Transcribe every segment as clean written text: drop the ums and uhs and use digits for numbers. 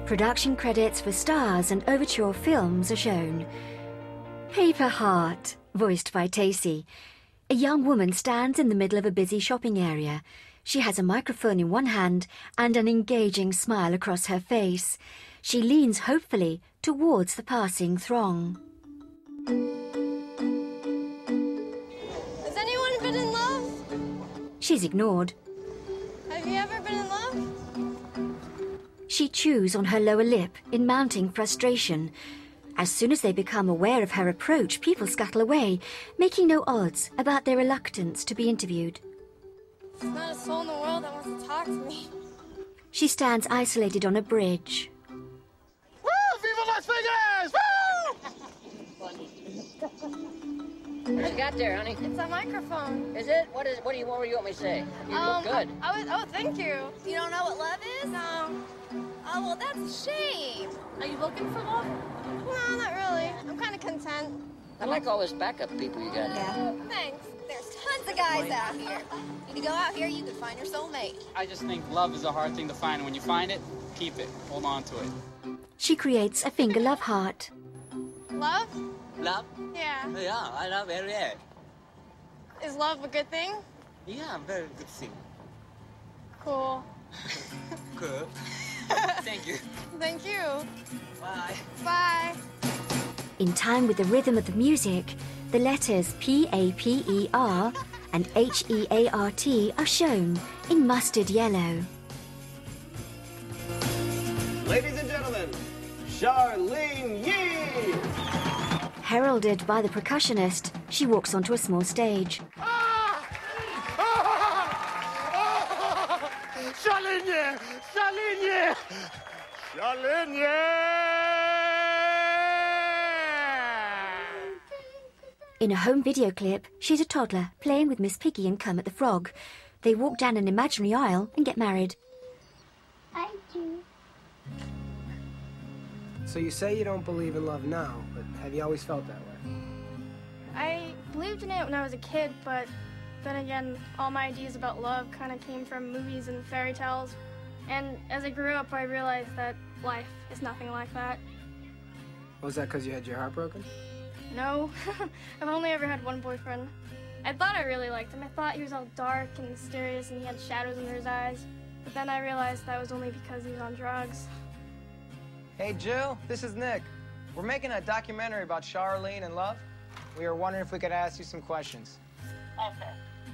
Production credits for stars and overture films are shown. Paper Heart, voiced by Tacy. A young woman stands in the middle of a busy shopping area. She has a microphone in one hand and an engaging smile across her face. She leans hopefully towards the passing throng. Has anyone been in love? She's ignored. Have you ever been in love? She chews on her lower lip in mounting frustration. As soon as they become aware of her approach, people scuttle away, making no odds about their reluctance to be interviewed. There's not a soul in the world that wants to talk to me. She stands isolated on a bridge. Woo! Viva Las Vegas! Woo! What you got there, honey? It's a microphone. Is it? What were you want me to say? You look good. Oh, thank you. You don't know what love is? No. Oh, well, that's a shame. Are you looking for love? No, not really. I'm kind of content. I like all this backup people you got here. Yeah. Thanks. There's tons of guys out here. You go out here, you can find your soulmate. I just think love is a hard thing to find. When you find it, keep it. Hold on to it. She creates a finger love heart. Love? Love? Yeah. Yeah, I love every day. Is love a good thing? Yeah, very good thing. Cool. Good. Thank you. Thank you. Bye. Bye. In time with the rhythm of the music, the letters P-A-P-E-R and H-E-A-R-T are shown in mustard yellow. Ladies and gentlemen, Charlene Yee! Heralded by the percussionist, she walks onto a small stage. Charlene Yee! Charlene Yee! Charlene Yee! In a home video clip, she's a toddler playing with Miss Piggy and Kermit the Frog. They walk down an imaginary aisle and get married. I do. So you say you don't believe in love now, but have you always felt that way? I believed in it when I was a kid, but then again, all my ideas about love kind of came from movies and fairy tales. And as I grew up, I realized that life is nothing like that. Was that because you had your heart broken? No, I've only ever had one boyfriend. I thought I really liked him. I thought he was all dark and mysterious and he had shadows under his eyes. But then I realized that was only because he was on drugs. Hey, Jill, this is Nick. We're making a documentary about Charlene and love. We were wondering if we could ask you some questions. Okay.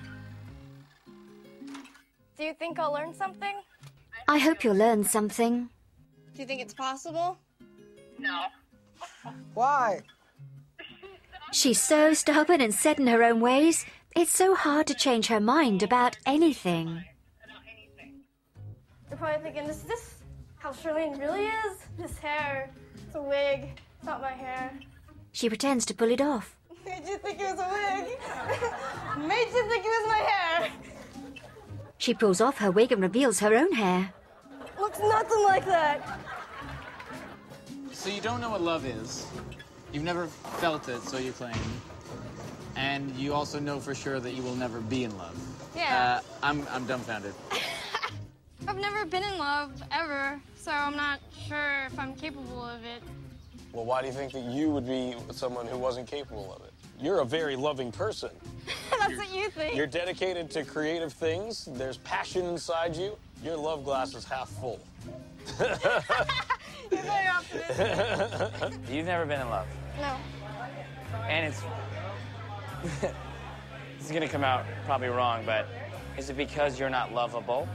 Do you think I'll learn something? I hope you'll learn something. Do you think it's possible? No. Why? She's so stubborn and set in her own ways. It's so hard to change her mind about anything. You're probably thinking, is this how Charlene really is? This hair, it's a wig, it's not my hair. She pretends to pull it off. Made you think it was a wig? Made you think it was my hair? She pulls off her wig and reveals her own hair. Looks nothing like that. So you don't know what love is. You've never felt it, so you claim. And you also know for sure that you will never be in love. Yeah. I'm dumbfounded. I've never been in love, ever, so I'm not sure if I'm capable of it. Well, why do you think that you would be someone who wasn't capable of it? You're a very loving person. That's what you think. You're dedicated to creative things. There's passion inside you. Your love glass is half full. You're very optimistic. You've never been in love. No. And it's... This is gonna come out probably wrong, but is it because you're not lovable?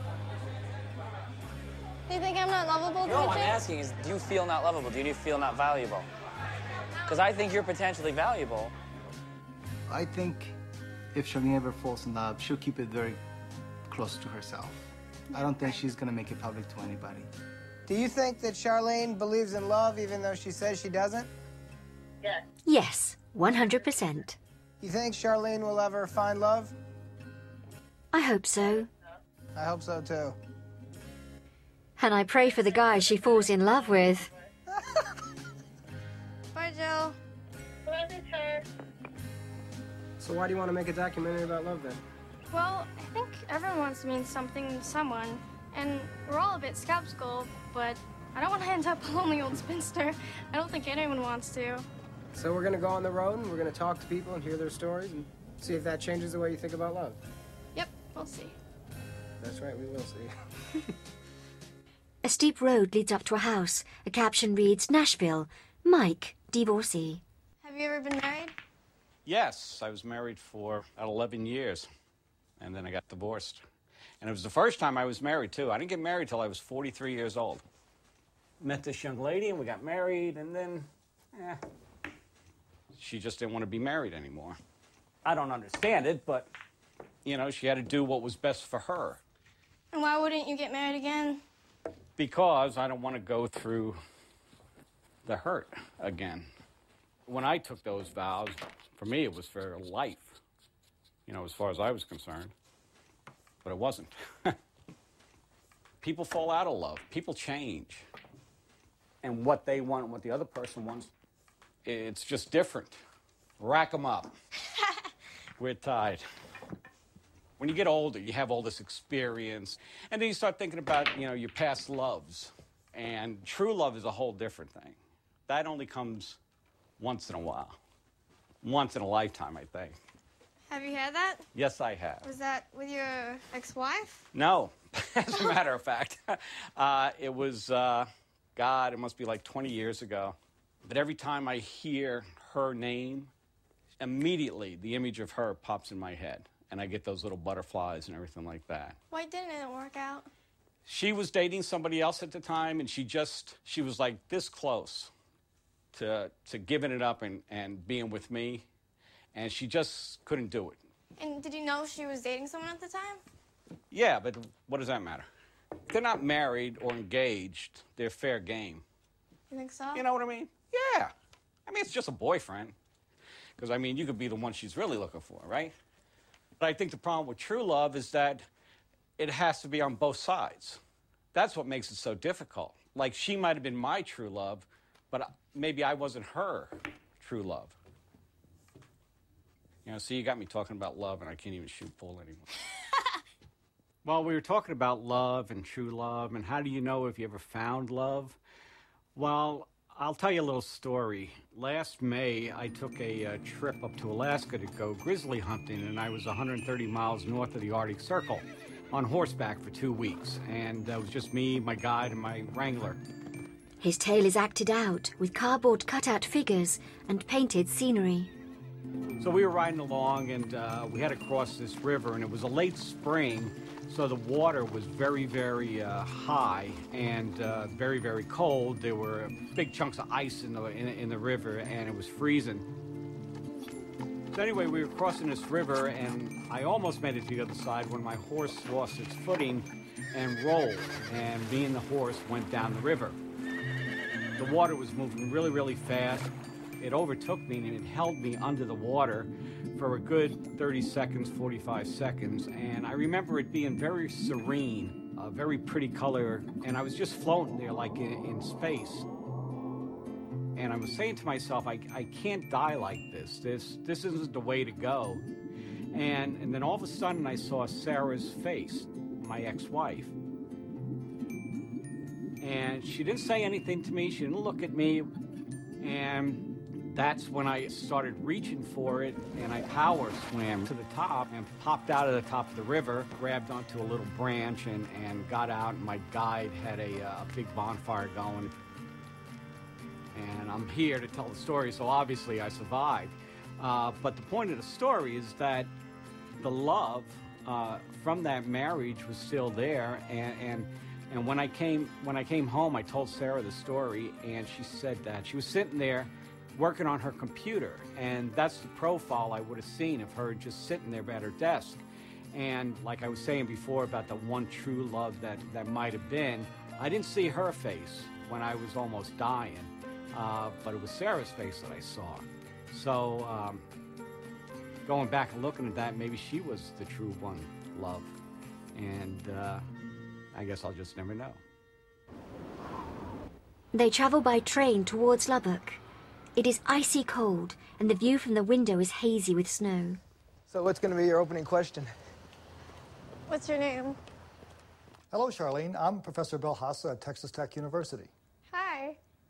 Do you think I'm not lovable, No, I'm Dimitri? asking is, do you feel not lovable? Do you feel not valuable? Because I think you're potentially valuable. I think if Charlene ever falls in love, she'll keep it very close to herself. I don't think she's gonna make it public to anybody. Do you think that Charlene believes in love even though she says she doesn't? Yes. Yes, 100%. You think Charlene will ever find love? I hope so. I hope so, too. And I pray for the guy she falls in love with. Bye, Jill. Love is her. So why do you want to make a documentary about love, then? Well, I think everyone wants to mean something to someone, and we're all a bit skeptical, but I don't want to end up a lonely old spinster. I don't think anyone wants to. So we're gonna go on the road and we're gonna talk to people and hear their stories and see if that changes the way you think about love. Yep, we'll see. That's right, we will see. A steep road leads up to a house. A caption reads, Nashville, Mike, divorcee. Have you ever been married? Yes, I was married for about 11 years, and then I got divorced. And it was the first time I was married, too. I didn't get married till I was 43 years old. Met this young lady, and we got married, and then, she just didn't want to be married anymore. I don't understand it, but, you know, she had to do what was best for her. And why wouldn't you get married again? Because I don't want to go through the hurt again. When I took those vows, for me, it was for life, you know, as far as I was concerned. But it wasn't. People fall out of love. People change. And what they want and what the other person wants, it's just different. Rack them up. We're tied. When you get older, you have all this experience, and then you start thinking about, you know, your past loves. And true love is a whole different thing. That only comes once in a while. Once in a lifetime, I think. Have you had that? Yes, I have. Was that with your ex-wife? No, as a matter of fact. It was, God, it must be like 20 years ago. But every time I hear her name, immediately the image of her pops in my head. And I get those little butterflies and everything like that. Why didn't it work out? She was dating somebody else at the time, and she was like this close to giving it up and being with me. And she just couldn't do it. And did you know she was dating someone at the time? Yeah, but what does that matter? If they're not married or engaged, they're fair game. You think so? You know what I mean? Yeah. I mean, it's just a boyfriend. Because, I mean, you could be the one she's really looking for, right? But I think the problem with true love is that it has to be on both sides. That's what makes it so difficult. Like, she might have been my true love, but maybe I wasn't her true love. You know, so you got me talking about love, and I can't even shoot pool anymore. Well, we were talking about love and true love, and how do you know if you ever found love? Well, I'll tell you a little story. Last May, I took a trip up to Alaska to go grizzly hunting, and I was 130 miles north of the Arctic Circle on horseback for 2 weeks. And it was just me, my guide, and my wrangler. His tale is acted out with cardboard cutout figures and painted scenery. So we were riding along, and we had to cross this river, and it was a late spring, so the water was very, very high and very, very cold. There were big chunks of ice in the river, and it was freezing. So anyway, we were crossing this river, and I almost made it to the other side when my horse lost its footing and rolled, and me and the horse went down the river. The water was moving really, really fast. It overtook me, and it held me under the water for a good 30 seconds, 45 seconds. And I remember it being very serene, a very pretty color, and I was just floating there like in space. And I was saying to myself, I can't die like this. This isn't the way to go. And then all of a sudden I saw Sarah's face, my ex-wife. And she didn't say anything to me. She didn't look at me. And that's when I started reaching for it, and I power swam to the top and popped out of the top of the river, grabbed onto a little branch and got out, and my guide had a big bonfire going. And I'm here to tell the story, so obviously I survived. But the point of the story is that the love from that marriage was still there, and when I came home, I told Sarah the story, and she said that she was sitting there working on her computer, and that's the profile I would have seen of her just sitting there at her desk. And like I was saying before about the one true love that might have been, I didn't see her face when I was almost dying, but it was Sarah's face that I saw. So going back and looking at that, maybe she was the true one love, and I guess I'll just never know. They travel by train towards Lubbock. It is icy cold, and the view from the window is hazy with snow. So what's going to be your opening question? What's your name? Hello, Charlene. I'm Professor Bill Haase at Texas Tech University.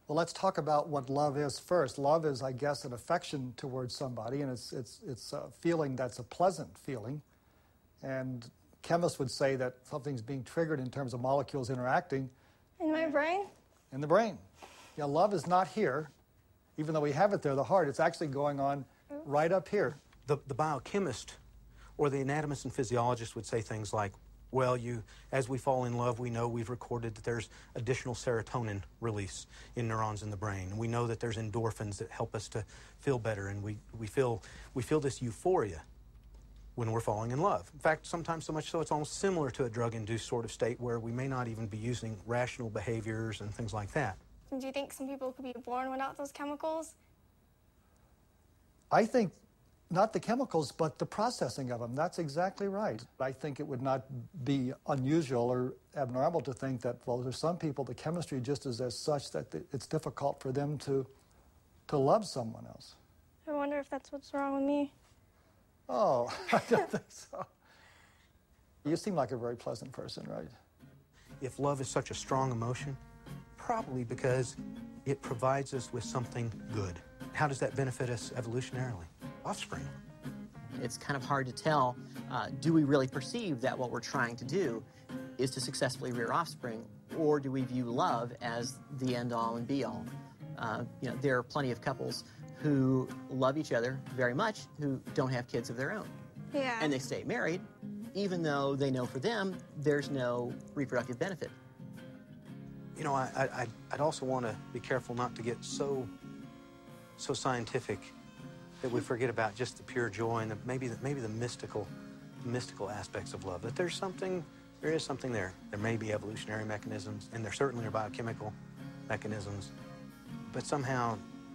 Well, let's talk about what love is first. Love is, I guess, an affection towards somebody, and it's a feeling that's a pleasant feeling. And chemists would say that something's being triggered in terms of molecules interacting. In my brain? In the brain. Yeah, love is not here, even though we have it there, the heart. It's actually going on right up here. The biochemist or the anatomist and physiologist would say things like, well, as we fall in love, we know we've recorded that there's additional serotonin release in neurons in the brain. We know that there's endorphins that help us to feel better, and we feel this euphoria when we're falling in love. In fact, sometimes so much so it's almost similar to a drug-induced sort of state where we may not even be using rational behaviors and things like that. Do you think some people could be born without those chemicals? I think not the chemicals, but the processing of them. That's exactly right. I think it would not be unusual or abnormal to think that, well, there's some people, the chemistry just is as such that it's difficult for them to love someone else. I wonder if that's what's wrong with me. Oh, I don't think so. You seem like a very pleasant person, right? If love is such a strong emotion, probably because it provides us with something good. How does that benefit us evolutionarily? Offspring. It's kind of hard to tell, do we really perceive that what we're trying to do is to successfully rear offspring, or do we view love as the end-all and be-all? There are plenty of couples who love each other very much who don't have kids of their own. Yeah. And they stay married, even though they know for them there's no reproductive benefit. You know, I'd also want to be careful not to get so scientific that we forget about just the pure joy and maybe the mystical aspects of love. That there is something there. There may be evolutionary mechanisms, and there certainly are biochemical mechanisms, but somehow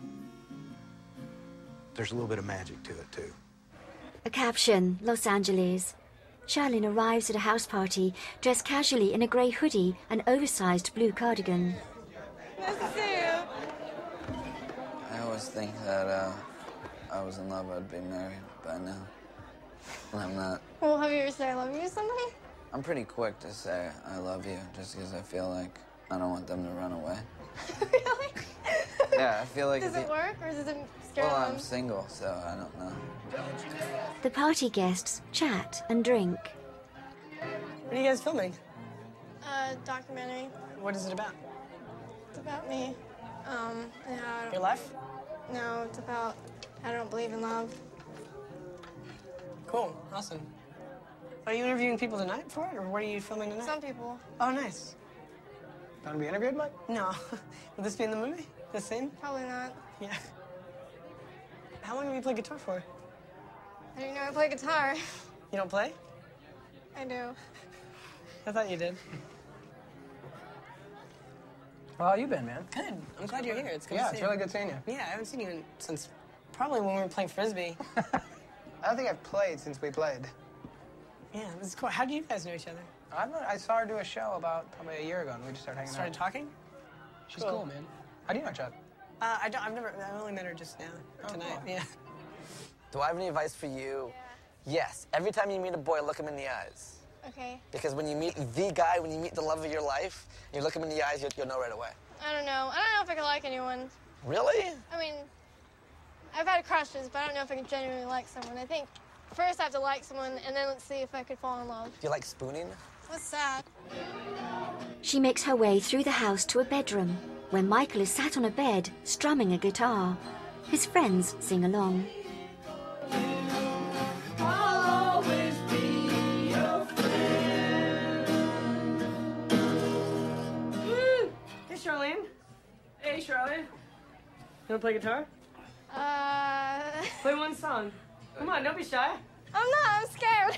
there's a little bit of magic to it, too. A caption, Los Angeles. Charlene arrives at a house party, dressed casually in a grey hoodie and oversized blue cardigan. Nice to see you. I always think that I was in love, I'd be married by now. And I'm not. Well, have you ever said I love you to somebody? I'm pretty quick to say I love you, just because I feel like I don't want them to run away. Really? Yeah, I feel like... Does it work, or does it scare Well, them? I'm single, so I don't know. The party guests chat and drink. What are you guys filming? A documentary. What is it about? It's about me. And how I don't... Your life? No, it's about I don't believe in love. Cool, awesome. Are you interviewing people tonight for it, or what are you filming tonight? Some people. Oh, nice. Want to be interviewed, Mike? No. Will this be in the movie? This scene? Probably not. Yeah. How long have you played guitar for? I didn't know I play guitar. You don't play? I do. I thought you did. Well, how you been, man? Good. I'm glad you're here. It's good to see you. Yeah, it's really good seeing you. Yeah, I haven't seen you since probably when we were playing Frisbee. I don't think I've played since we played. Yeah, this is cool. How do you guys know each other? I saw her do a show about probably a year ago, and we just started hanging out. Started talking? She's cool, man. How do you know Chuck? I've only met her just now, tonight. Cool. Yeah. Do I have any advice for you? Yes. Every time you meet a boy, look him in the eyes. Okay. Because when you meet the guy, when you meet the love of your life, you look him in the eyes, you'll know right away. I don't know. I don't know if I could like anyone. Really? I mean, I've had crushes, but I don't know if I can genuinely like someone. I think first I have to like someone, and then let's see if I could fall in love. Do you like spooning? What's that? She makes her way through the house to a bedroom, where Michael is sat on a bed, strumming a guitar. His friends sing along. I'll always be your friend. Woo! Hey, Charlene. Hey, Charlene. You wanna play guitar? Play one song. Come on, don't be shy. I'm not, I'm scared.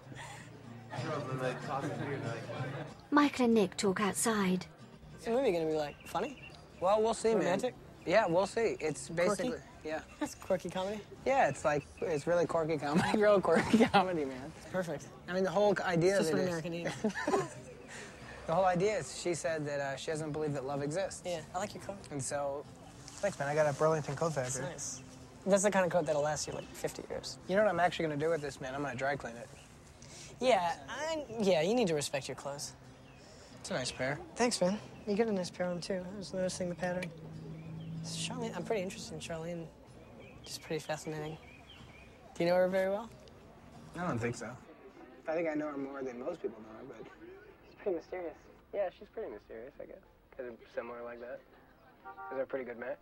Michael and Nick talk outside. What's the movie gonna be like? Funny? Well, we'll see, Romantic? man. Yeah, we'll see. It's basically... Quirky? Yeah. It's quirky comedy? Yeah, it's really quirky comedy. Real quirky comedy, man. It's perfect. I mean, the whole idea It's of just it what is... American eat. The whole idea is she said that she doesn't believe that love exists. Yeah, I like your coat. And so... Thanks, man. I got a Burlington coat factory. It's nice. That's the kind of coat that'll last you like 50 years. You know what I'm actually going to do with this, man? I'm going to dry clean it. Yeah, you need to respect your clothes. It's a nice pair. Thanks, man. You got a nice pair on, too. I was noticing the pattern. Charlene, I'm pretty interested in Charlene. She's pretty fascinating. Do you know her very well? I don't think so. I think I know her more than most people know her, but she's pretty mysterious. Yeah, she's pretty mysterious, I guess. Kind of similar like that. Is that a pretty good match?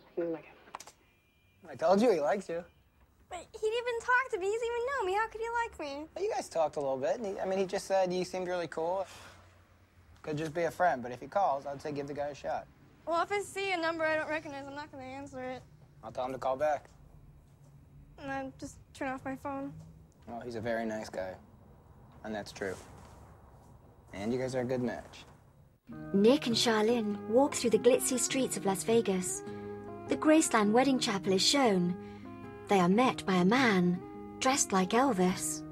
I told you he likes you. But he didn't even talk to me. He doesn't even know me. How could he like me? Well, you guys talked a little bit. And he just said you seemed really cool. Could just be a friend, but if he calls, I'd say give the guy a shot. Well, if I see a number I don't recognize, I'm not going to answer it. I'll tell him to call back. And then just turn off my phone. Well, he's a very nice guy. And that's true. And you guys are a good match. Nick and Charlene walk through the glitzy streets of Las Vegas. The Graceland wedding chapel is shown. They are met by a man dressed like Elvis.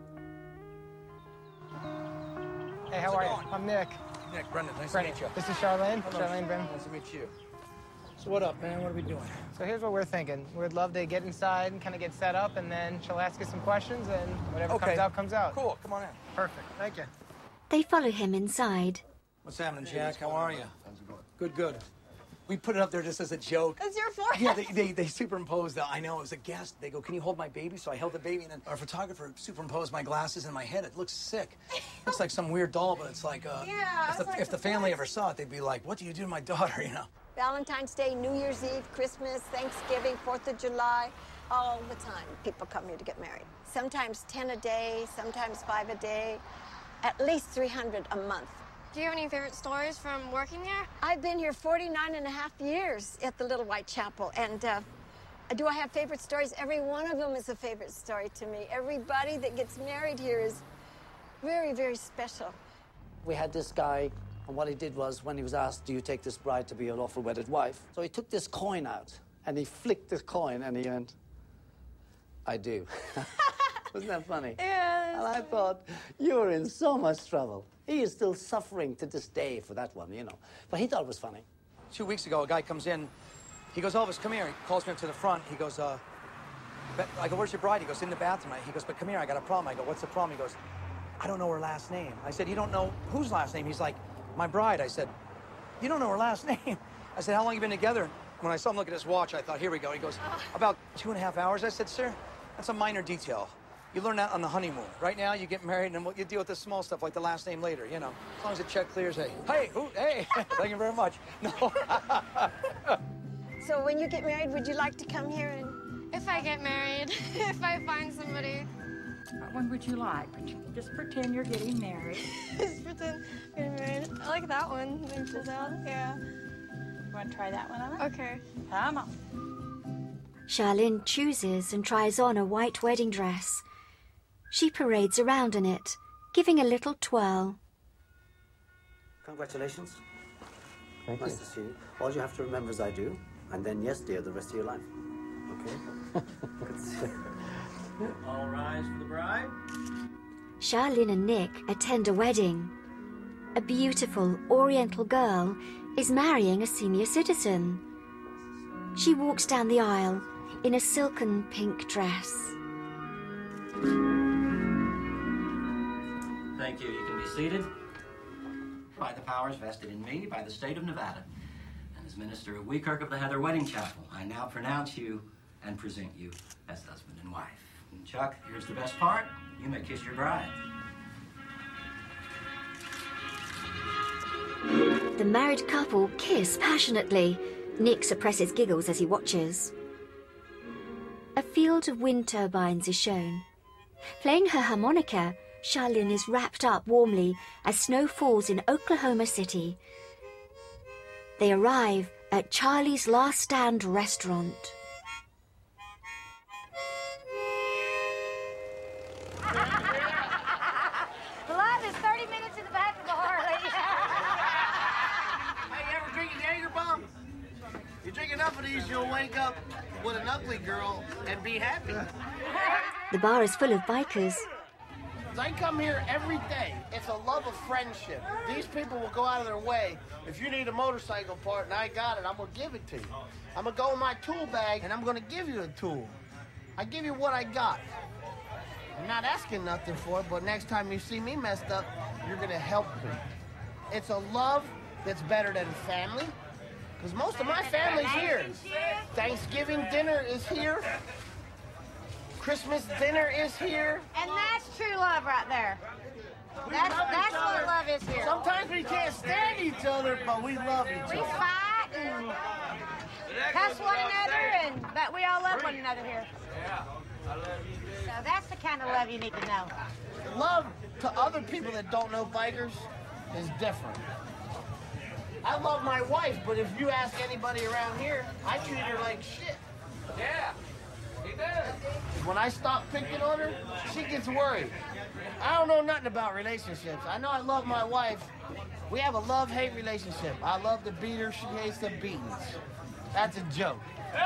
Hey, how are you? I'm Nick. Nick, Brendan, nice Brendan. to meet you. This is Charlene. Hello. Charlene, Brendan. Nice to meet you. So what up, man? What are we doing? So here's what we're thinking. We'd love to get inside and kind of get set up, and then she'll ask us some questions, and whatever comes out, comes out. Cool. Come on in. Perfect. Thank you. They follow him inside. What's happening, Jack? How are you? How's it going? Good, good. We put it up there just as a joke. That's your forehead. Yeah, they superimposed, I know, it was a guest. They go, can you hold my baby? So I held the baby, and then our photographer superimposed my glasses in my head. It looks sick. Looks like some weird doll, but it's like, if the family ever saw it, they'd be like, what do you do to my daughter, you know? Valentine's Day, New Year's Eve, Christmas, Thanksgiving, 4th of July, all the time people come here to get married. Sometimes 10 a day, sometimes 5 a day, at least 300 a month. Do you have any favorite stories from working there? I've been here 49 and a half years at the Little White Chapel, and do I have favorite stories? Every one of them is a favorite story to me. Everybody that gets married here is very, very special. We had this guy, and what he did was, when he was asked, do you take this bride to be your lawful wedded wife? So he took this coin out, and he flicked the coin, and he went, I do. Wasn't that funny? Yeah. And I thought, you're in so much trouble. He is still suffering to this day for that one, you know. But he thought it was funny. 2 weeks ago, a guy comes in. He goes, Elvis, come here. He calls me up to the front. He goes, I go, where's your bride? He goes, in the bathroom. He goes, but come here, I got a problem. I go, what's the problem? He goes, I don't know her last name. I said, you don't know whose last name? He's like, my bride. I said, you don't know her last name? I said, how long you been together? When I saw him look at his watch, I thought, here we go. He goes, about 2.5 hours. I said, sir, that's a minor detail. You learn that on the honeymoon. Right now, you get married, and you deal with the small stuff like the last name later, you know. As long as the check clears, hey, thank you very much. No. So when you get married, would you like to come here and... If I get married, if I find somebody. What one would you like? Just pretend you're getting married. Just pretend getting married. I like that one. They pulled out. Yeah. You want to try that one on? Okay. Come on. Charlene chooses and tries on a white wedding dress. She parades around in it, giving a little twirl. Congratulations. Thank nice you. to see you. All you have to remember is I do, and then yes, dear, the rest of your life. Okay? Good to see you. All rise for the bride. Charlene and Nick attend a wedding. A beautiful Oriental girl is marrying a senior citizen. She walks down the aisle in a silken pink dress. Thank you. You can be seated. By the powers vested in me by the state of Nevada, and as minister of Weekirk of the Heather Wedding Chapel, I now pronounce you and present you as husband and wife. And Chuck, here's the best part. You may kiss your bride. The married couple kiss passionately. Nick suppresses giggles as he watches. A field of wind turbines is shown. Playing her harmonica, Charlene is wrapped up warmly as snow falls in Oklahoma City. They arrive at Charlie's Last Stand restaurant. Love is 30 minutes in the back of the Harley. Hey, you ever drink a Jaeger bomb? You drink enough of these, you'll wake up with an ugly girl and be happy. The bar is full of bikers. I come here every day. It's a love of friendship. These people will go out of their way. If you need a motorcycle part and I got it, I'm going to give it to you. I'm going to go in my tool bag and I'm going to give you a tool. I give you what I got. I'm not asking nothing for it, but next time you see me messed up, you're going to help me. It's a love that's better than family. Because most of my family's here. Thanksgiving dinner is here. Christmas dinner is here. And that's true love right there. That's what love is here. Sometimes we can't stand each other, but we love each other. We fight and cuss one another, but we all love one another here. So that's the kind of love you need to know. Love to other people that don't know bikers is different. I love my wife, but if you ask anybody around here, I treat her like shit. Yeah, he does. When I stop picking on her, she gets worried. I don't know nothing about relationships. I know I love my wife. We have a love-hate relationship. I love to beat her. She hates the beatings. That's a joke.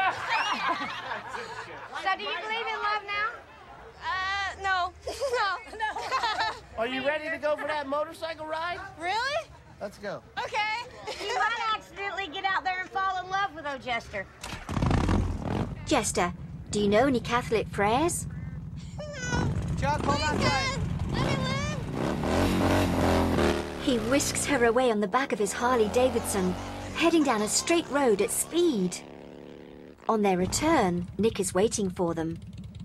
So do you believe in love now? No. No. Are you ready to go for that motorcycle ride? Really? Let's go. Okay. You might accidentally get out there and fall in love with old Jester. Jester, do you know any Catholic prayers? Chuck, hold on tight. He whisks her away on the back of his Harley-Davidson, heading down a straight road at speed. On their return, Nick is waiting for them.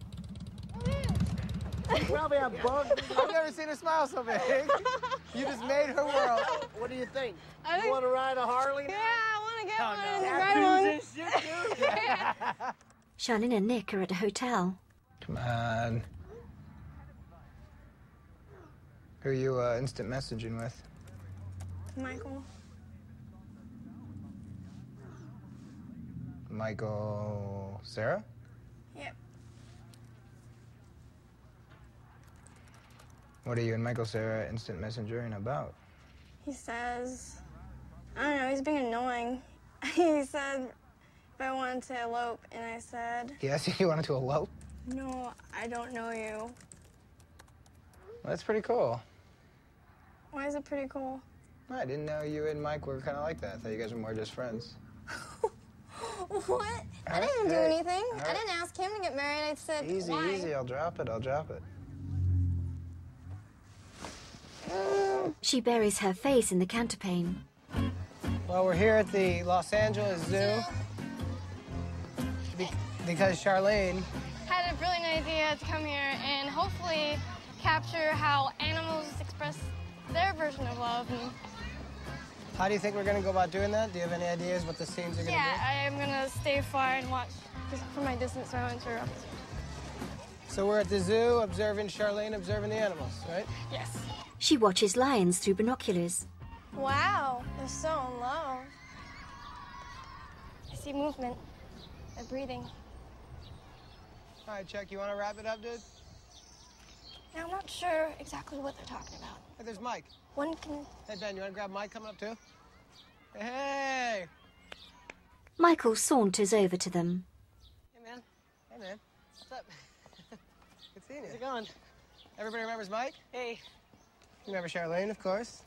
You probably have bugs. I've never seen her smile so big. You just made her world. What do you think? You want to ride a Harley? Yeah, I want to get one and Tattoos ride and shit, dude. Charlene and Nick are at a hotel. Come on. Who are you instant messaging with? Michael. Michael... Sarah? Yep. What are you and Michael Sarah instant messengering about? He says, I don't know, he's being annoying. He said if I wanted to elope, and I said... He asked you if you wanted to elope? No, I don't know you. Well, that's pretty cool. Why is it pretty cool? I didn't know you and Mike were kind of like that. I thought you guys were more just friends. What? I didn't do anything. I didn't ask him to get married. I said, Easy, why? easy. I'll drop it. I'll drop it. She buries her face in the counterpane. Well, we're here at the Los Angeles Zoo because Charlene... Had a brilliant idea to come here and hopefully capture how animals express their version of love. And How do you think we're going to go about doing that? Do you have any ideas what the scenes are going to yeah, I am going to stay far and watch just from my distance so I won't interrupt. be? So we're at the zoo observing Charlene, observing the animals, right? Yes. She watches lions through binoculars. Wow, they're so in love. I see movement. They're breathing. All right, Chuck, you want to wrap it up, dude? Now, I'm not sure exactly what they're talking about. Hey, there's Mike. One can... Hey, Ben, you want to grab Mike coming up, too? Hey! Michael saunters over to them. Hey, man. Hey, man. What's up? Good seeing you. How's it going? Everybody remembers Mike? Hey. You remember Charlene, of course.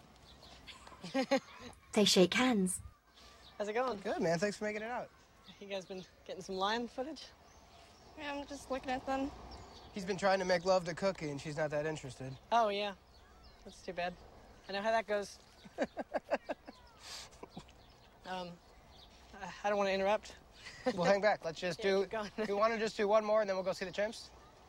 They shake hands. How's it going? Good, man. Thanks for making it out. You guys been getting some lion footage? Yeah, I'm just looking at them. He's been trying to make love to Cookie, and she's not that interested. Oh, yeah. That's too bad. I know how that goes. I don't want to interrupt. We'll hang back. Let's just do... keep going. Do you want to just do one more, and then we'll go see the chimps?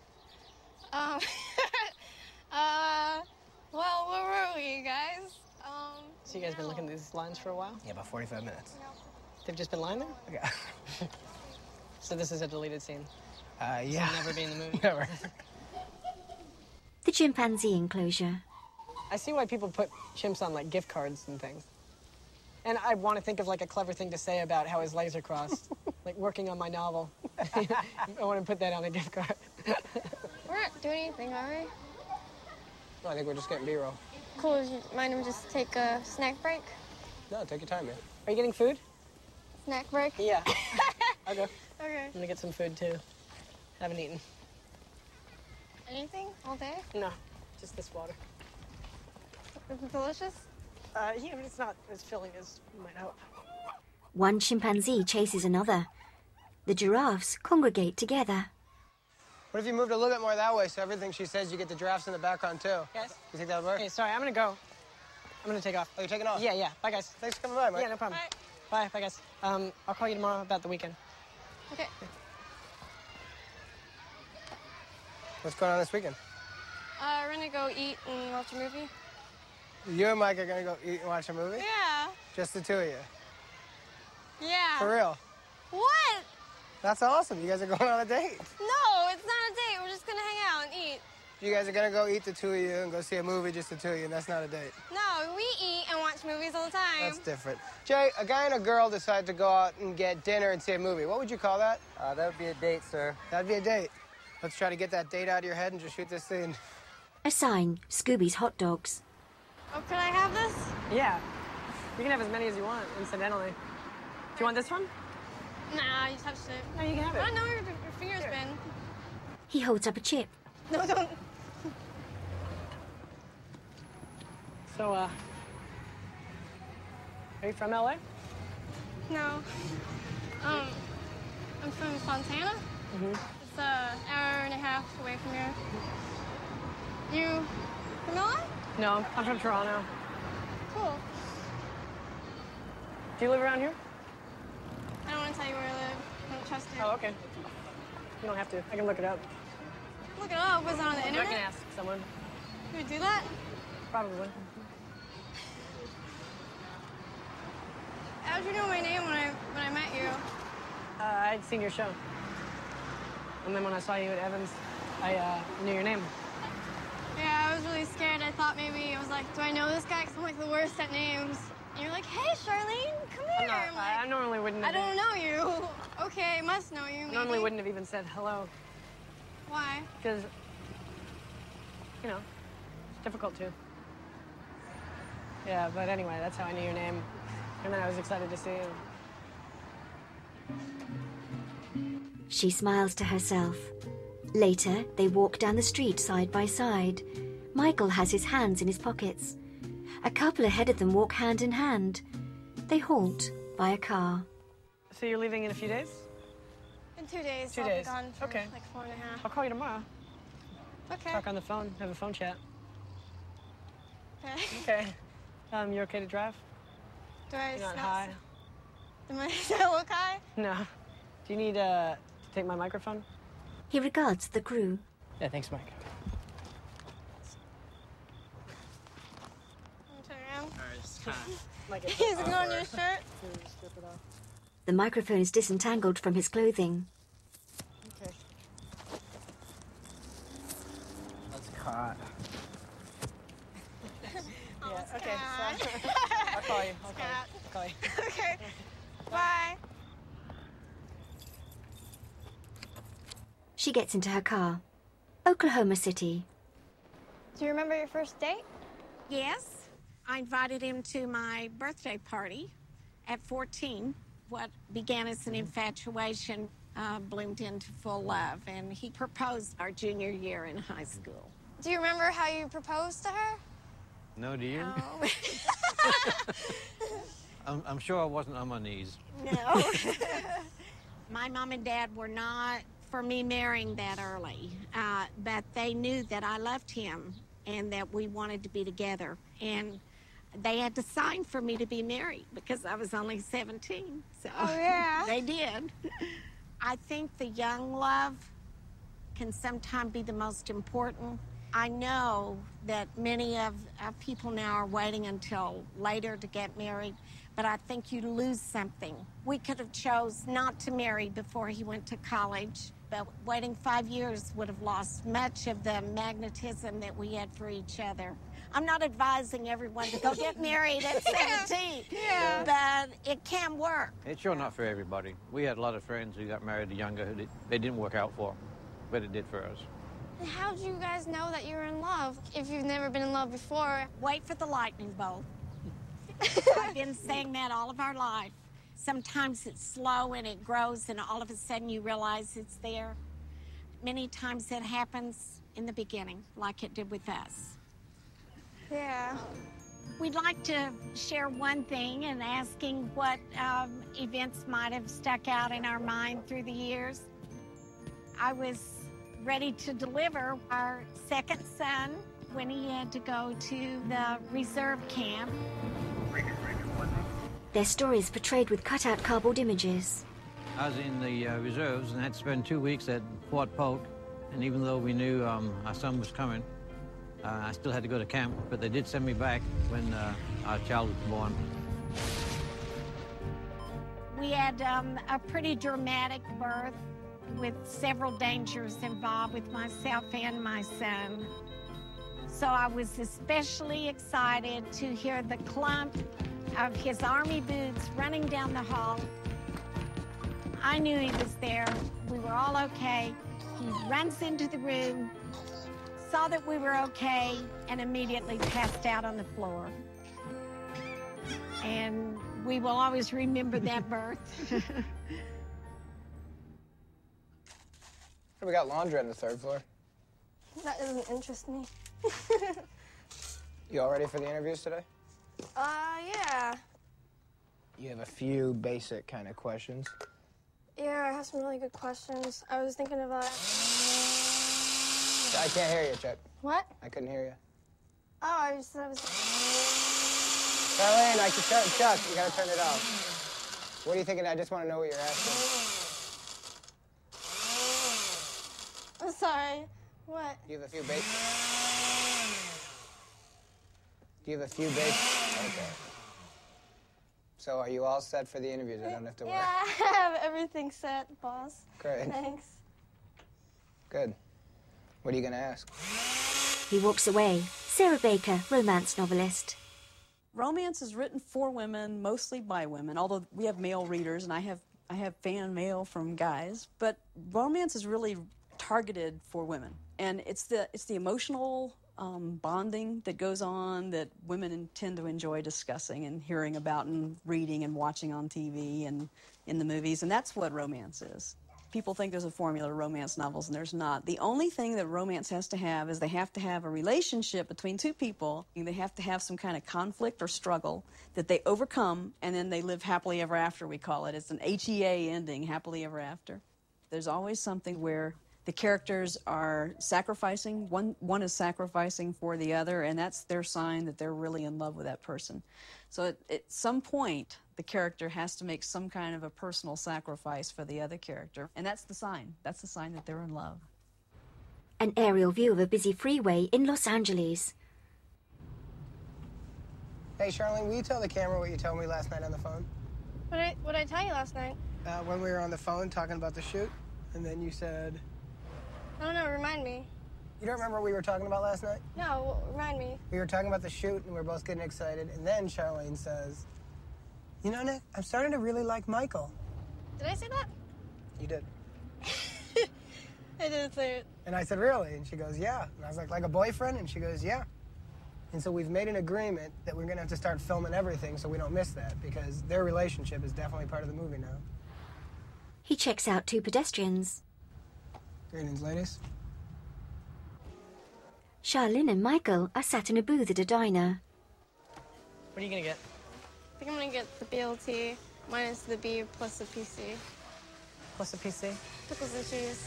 Well, where were we, guys? So you guys been looking at these lines for a while? Yeah, about 45 minutes. They've just been lying there? Yeah. So this is a deleted scene? Yeah. So never be in the movie? Never. The chimpanzee enclosure. I see why people put chimps on, like, gift cards and things. And I want to think of, like, a clever thing to say about how his legs are crossed. Like, working on my novel. I want to put that on a gift card. We're not doing anything, are we? No, I think we're just getting B-roll. Cool. Would you mind if we just take a snack break? No, take your time, man. Are you getting food? Snack break? Yeah. I'll go. Okay. I'm gonna get some food, too. Haven't eaten. Anything? All day? No, just this water. Is it delicious? Yeah, but it's not as filling as you might hope. One chimpanzee chases another. The giraffes congregate together. What if you moved a little bit more that way so everything she says you get the giraffes in the background, too? Yes? You think that would work? Okay, sorry, I'm gonna go. I'm gonna take off. Oh, you're taking off? Yeah, yeah. Bye, guys. Thanks for coming by, Mike. Yeah, no problem. Bye, guys. I'll call you tomorrow about the weekend. Okay. What's going on this weekend? We're gonna go eat and watch a movie. You and Mike are gonna go eat and watch a movie? Yeah. Just the two of you? Yeah. For real? What? That's awesome. You guys are going on a date. No, it's not a date. We're just gonna hang out and eat. You guys are gonna go eat, the two of you, and go see a movie, just the two of you, and that's not a date. No, we eat and watch movies all the time. That's different. Jay, a guy and a girl decide to go out and get dinner and see a movie. What would you call that? That would be a date, sir. That'd be a date. Let's try to get that date out of your head and just shoot this scene. A sign, Scooby's Hot Dogs. Oh, could I have this? Yeah. You can have as many as you want, incidentally. Do you want this one? Nah, you touched it. No, you can have it. I know where your finger's been. He holds up a chip. No, don't. So, are you from LA? No. I'm from Fontana. Mm-hmm. It's an hour and a half away from here. You from LA? No, I'm from Toronto. Cool. Do you live around here? I don't want to tell you where I live. I don't trust you. Oh, okay. You don't have to. I can look it up. Look it up. Was it on the internet? I can ask someone. You would do that? Probably. How'd you know my name when I met you? I'd seen your show. And then when I saw you at Evans, I knew your name. Yeah, I was really scared. I thought maybe, I was like, do I know this guy? Because I'm like the worst at names. And you're like, hey, Charlene, come here. I'm like, I normally wouldn't have I don't know you. Okay, I must know you, maybe. Normally wouldn't have even said hello. Why? Because, you know, it's difficult to. Yeah, but anyway, that's how I knew your name. And then I was excited to see you. She smiles to herself. Later, they walk down the street side by side. Michael has his hands in his pockets. A couple ahead of them walk hand in hand. They halt by a car. So you're leaving in a few days? In 2 days. 2 I'll days. be gone for Okay. like 4.5. I'll call you tomorrow. Okay. Talk on the phone, have a phone chat. Okay. Okay. You okay to drive? Do I You're not smell? high? Do I look high? No. Do you need to take my microphone? He regards the crew. Yeah, thanks, Mike. Turn around. Like Is it going on your shirt? The microphone is disentangled from his clothing. Okay. That's hot. Yeah, okay. So, I'll call you. I'll call you. Okay. Bye. She gets into her car. Oklahoma City. Do you remember your first date? Yes. I invited him to my birthday party at 14. What began as an infatuation bloomed into full love, and he proposed our junior year in high school. Do you remember how you proposed to her? No, do you? Oh. I'm sure I wasn't on my knees. No. My mom and dad were not for me marrying that early, but they knew that I loved him and that we wanted to be together. And they had to sign for me to be married because I was only 17. So oh, yeah. They did. I think the young love can sometimes be the most important. I know that many of people now are waiting until later to get married, but I think you lose something. We could have chose not to marry before he went to college, but waiting 5 years would have lost much of the magnetism that we had for each other. I'm not advising everyone to go get married at 17, but it can work. It's sure not for everybody. We had a lot of friends who got married younger who they didn't work out for, but it did for us. And how did you guys know that you were in love if you've never been in love before? Wait for the lightning bolt. I've been saying that all of our life. Sometimes it's slow and it grows and all of a sudden you realize it's there. Many times it happens in the beginning, like it did with us. Yeah. We'd like to share one thing and asking what events might have stuck out in our mind through the years. I was ready to deliver our second son when he had to go to the reserve camp. their stories portrayed with cut-out cardboard images. I was in the reserves and had to spend 2 weeks at Fort Polk. And even though we knew our son was coming, I still had to go to camp. But they did send me back when our child was born. We had a pretty dramatic birth with several dangers involved with myself and my son. So I was especially excited to hear the clunk of his army boots running down the hall. I knew he was there. We were all okay. He runs into the room, saw that we were okay, and immediately passed out on the floor. And we will always remember that birth. We got laundry on the 3rd floor. That doesn't interest me. You all ready for the interviews today? Yeah. You have a few basic kind of questions. Yeah, I have some really good questions. I was thinking about... I can't hear you, Chuck. What? I couldn't hear you. Oh, I was... Charlene, Chuck, you gotta turn it off. What are you thinking? I just want to know what you're asking. I'm sorry. What? Do you have a few basic? Okay. So are you all set for the interviews? I don't have to worry. Yeah, I have everything set, boss. Great. Thanks. Good. What are you gonna ask? He walks away. Sarah Baker, romance novelist. Romance is written for women, mostly by women, although we have male readers, and I have fan mail from guys. But romance is really targeted for women, and it's the emotional bonding that goes on that women tend to enjoy discussing and hearing about and reading and watching on TV and in the movies, and that's what romance is. People think there's a formula to romance novels, and there's not. The only thing that romance has to have is they have to have a relationship between two people. They have to have some kind of conflict or struggle that they overcome, and then they live happily ever after, we call it. It's an HEA ending, happily ever after. There's always something where the characters are sacrificing. One is sacrificing for the other, and that's their sign that they're really in love with that person. So at some point, the character has to make some kind of a personal sacrifice for the other character, and that's the sign. That's the sign that they're in love. An aerial view of a busy freeway in Los Angeles. Hey, Charlene, will you tell the camera what you told me last night on the phone? What did I tell you last night? When we were on the phone talking about the shoot, and then you said... I don't know, remind me. You don't remember what we were talking about last night? No, remind me. We were talking about the shoot, and we were both getting excited, and then Charlene says, you know, Nick, I'm starting to really like Michael. Did I say that? You did. I didn't say it. And I said, really? And she goes, yeah. And I was like a boyfriend? And she goes, yeah. And so we've made an agreement that we're going to have to start filming everything so we don't miss that, because their relationship is definitely part of the movie now. He checks out two pedestrians. Greetings, ladies. Charlene and Michael are sat in a booth at a diner. What are you gonna get? I think I'm gonna get the BLT minus the B plus the PC. Plus the PC? Pickles and cheese.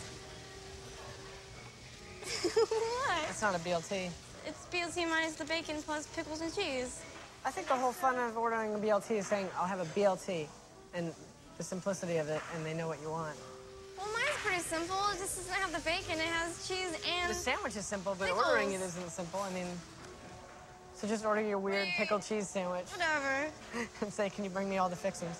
What? It's not a BLT. It's BLT minus the bacon plus pickles and cheese. I think the whole fun of ordering a BLT is saying, I'll have a BLT, and the simplicity of it, and they know what you want. Well, mine's pretty simple. It just doesn't have the bacon. It has cheese and... The sandwich is simple, but pickles. ordering it isn't simple. I mean, so just order your weird pickled cheese sandwich. Whatever. And say, can you bring me all the fixings?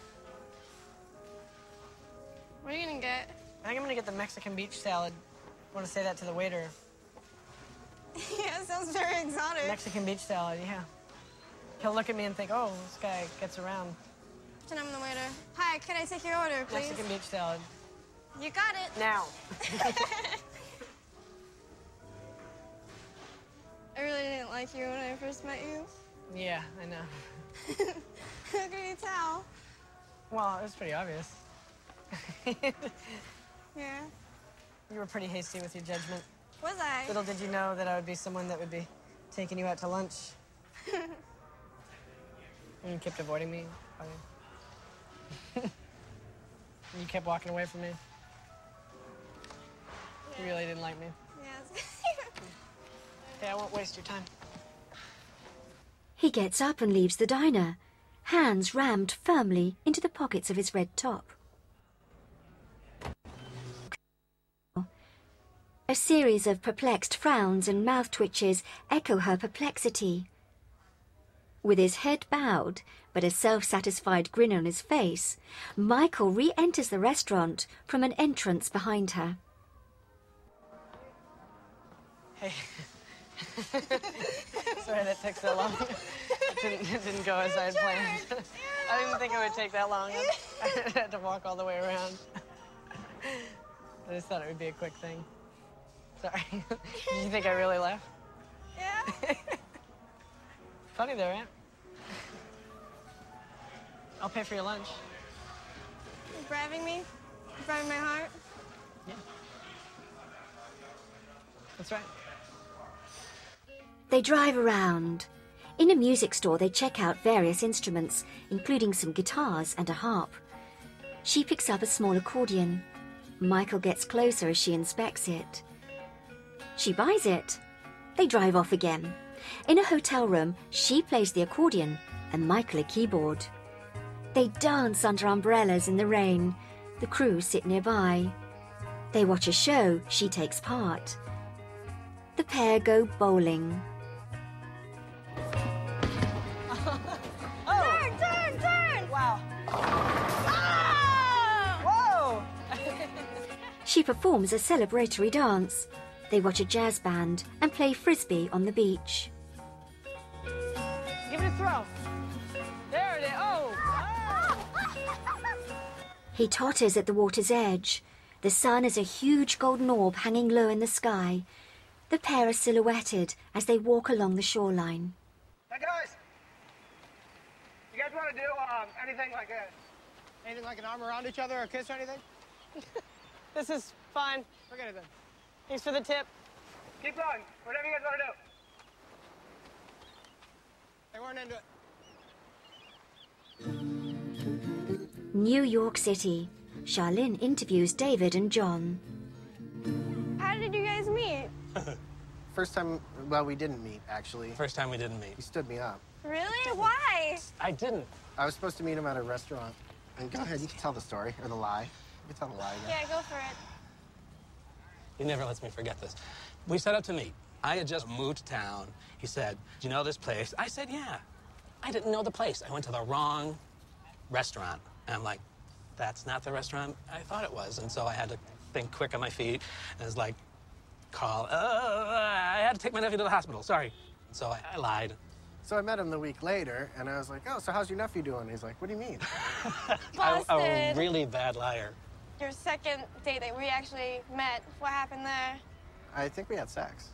What are you gonna get? I think I'm gonna get the Mexican beach salad. I want to say that to the waiter. Yeah, it sounds very exotic. Mexican beach salad, yeah. He'll look at me and think, oh, this guy gets around. Pretend I'm the waiter. Hi, can I take your order, please? Mexican beach salad. You got it. Now. I really didn't like you when I first met you. Yeah, I know. How can you tell? Well, it was pretty obvious. Yeah. You were pretty hasty with your judgment. Was I? Little did you know that I would be someone that would be taking you out to lunch. And you kept avoiding me. And you kept walking away from me. You really didn't like me. Yes. Okay, I won't waste your time. He gets up and leaves the diner. hands rammed firmly into the pockets of his red top. A series of perplexed frowns and mouth twitches echo her perplexity. With his head bowed, but a self-satisfied grin on his face, Michael re-enters the restaurant from an entrance behind her. Hey. Sorry that took so long. It didn't go as I had planned. I didn't think it would take that long. I had to walk all the way around. I just thought it would be a quick thing. Sorry. Did you think I really left? Yeah. Funny though, right? I'll pay for your lunch. You're bribing me? You're bribing my heart? Yeah. That's right. They drive around. In a music store, they check out various instruments, including some guitars and a harp. She picks up a small accordion. Michael gets closer as she inspects it. She buys it. They drive off again. In a hotel room, she plays the accordion and Michael a keyboard. They dance under umbrellas in the rain. The crew sit nearby. They watch a show. She takes part. The pair go bowling. Turn! Wow. Ah! Whoa! She performs a celebratory dance. They watch a jazz band and play frisbee on the beach. Give it a throw. There it is. Oh! He totters at the water's edge. The sun is a huge golden orb hanging low in the sky. The pair are silhouetted as they walk along the shoreline. Hey guys, you guys want to do anything like an arm around each other or a kiss or anything? This is fine. Forget it then. Thanks for the tip. Keep going. Whatever you guys want to do. They weren't into it. New York City. Charlene interviews David and John. How did you guys meet? First time, well, we didn't meet, actually. First time we didn't meet. He stood me up. Really? Why? I didn't. I was supposed to meet him at a restaurant. And go ahead, you can tell the story, or the lie. You can tell the lie again. Yeah, go for it. He never lets me forget this. We set up to meet. I had just moved to town. He said, do you know this place? I said, yeah. I didn't know the place. I went to the wrong restaurant. And I'm like, that's not the restaurant I thought it was. And so I had to think quick on my feet. And it was like, call, I had to take my nephew to the hospital, sorry. So I lied. So I met him the week later, and I was like, oh, so how's your nephew doing? He's like, what do you mean? I'm a really bad liar. Your second date that we actually met, what happened there? I think we had sex.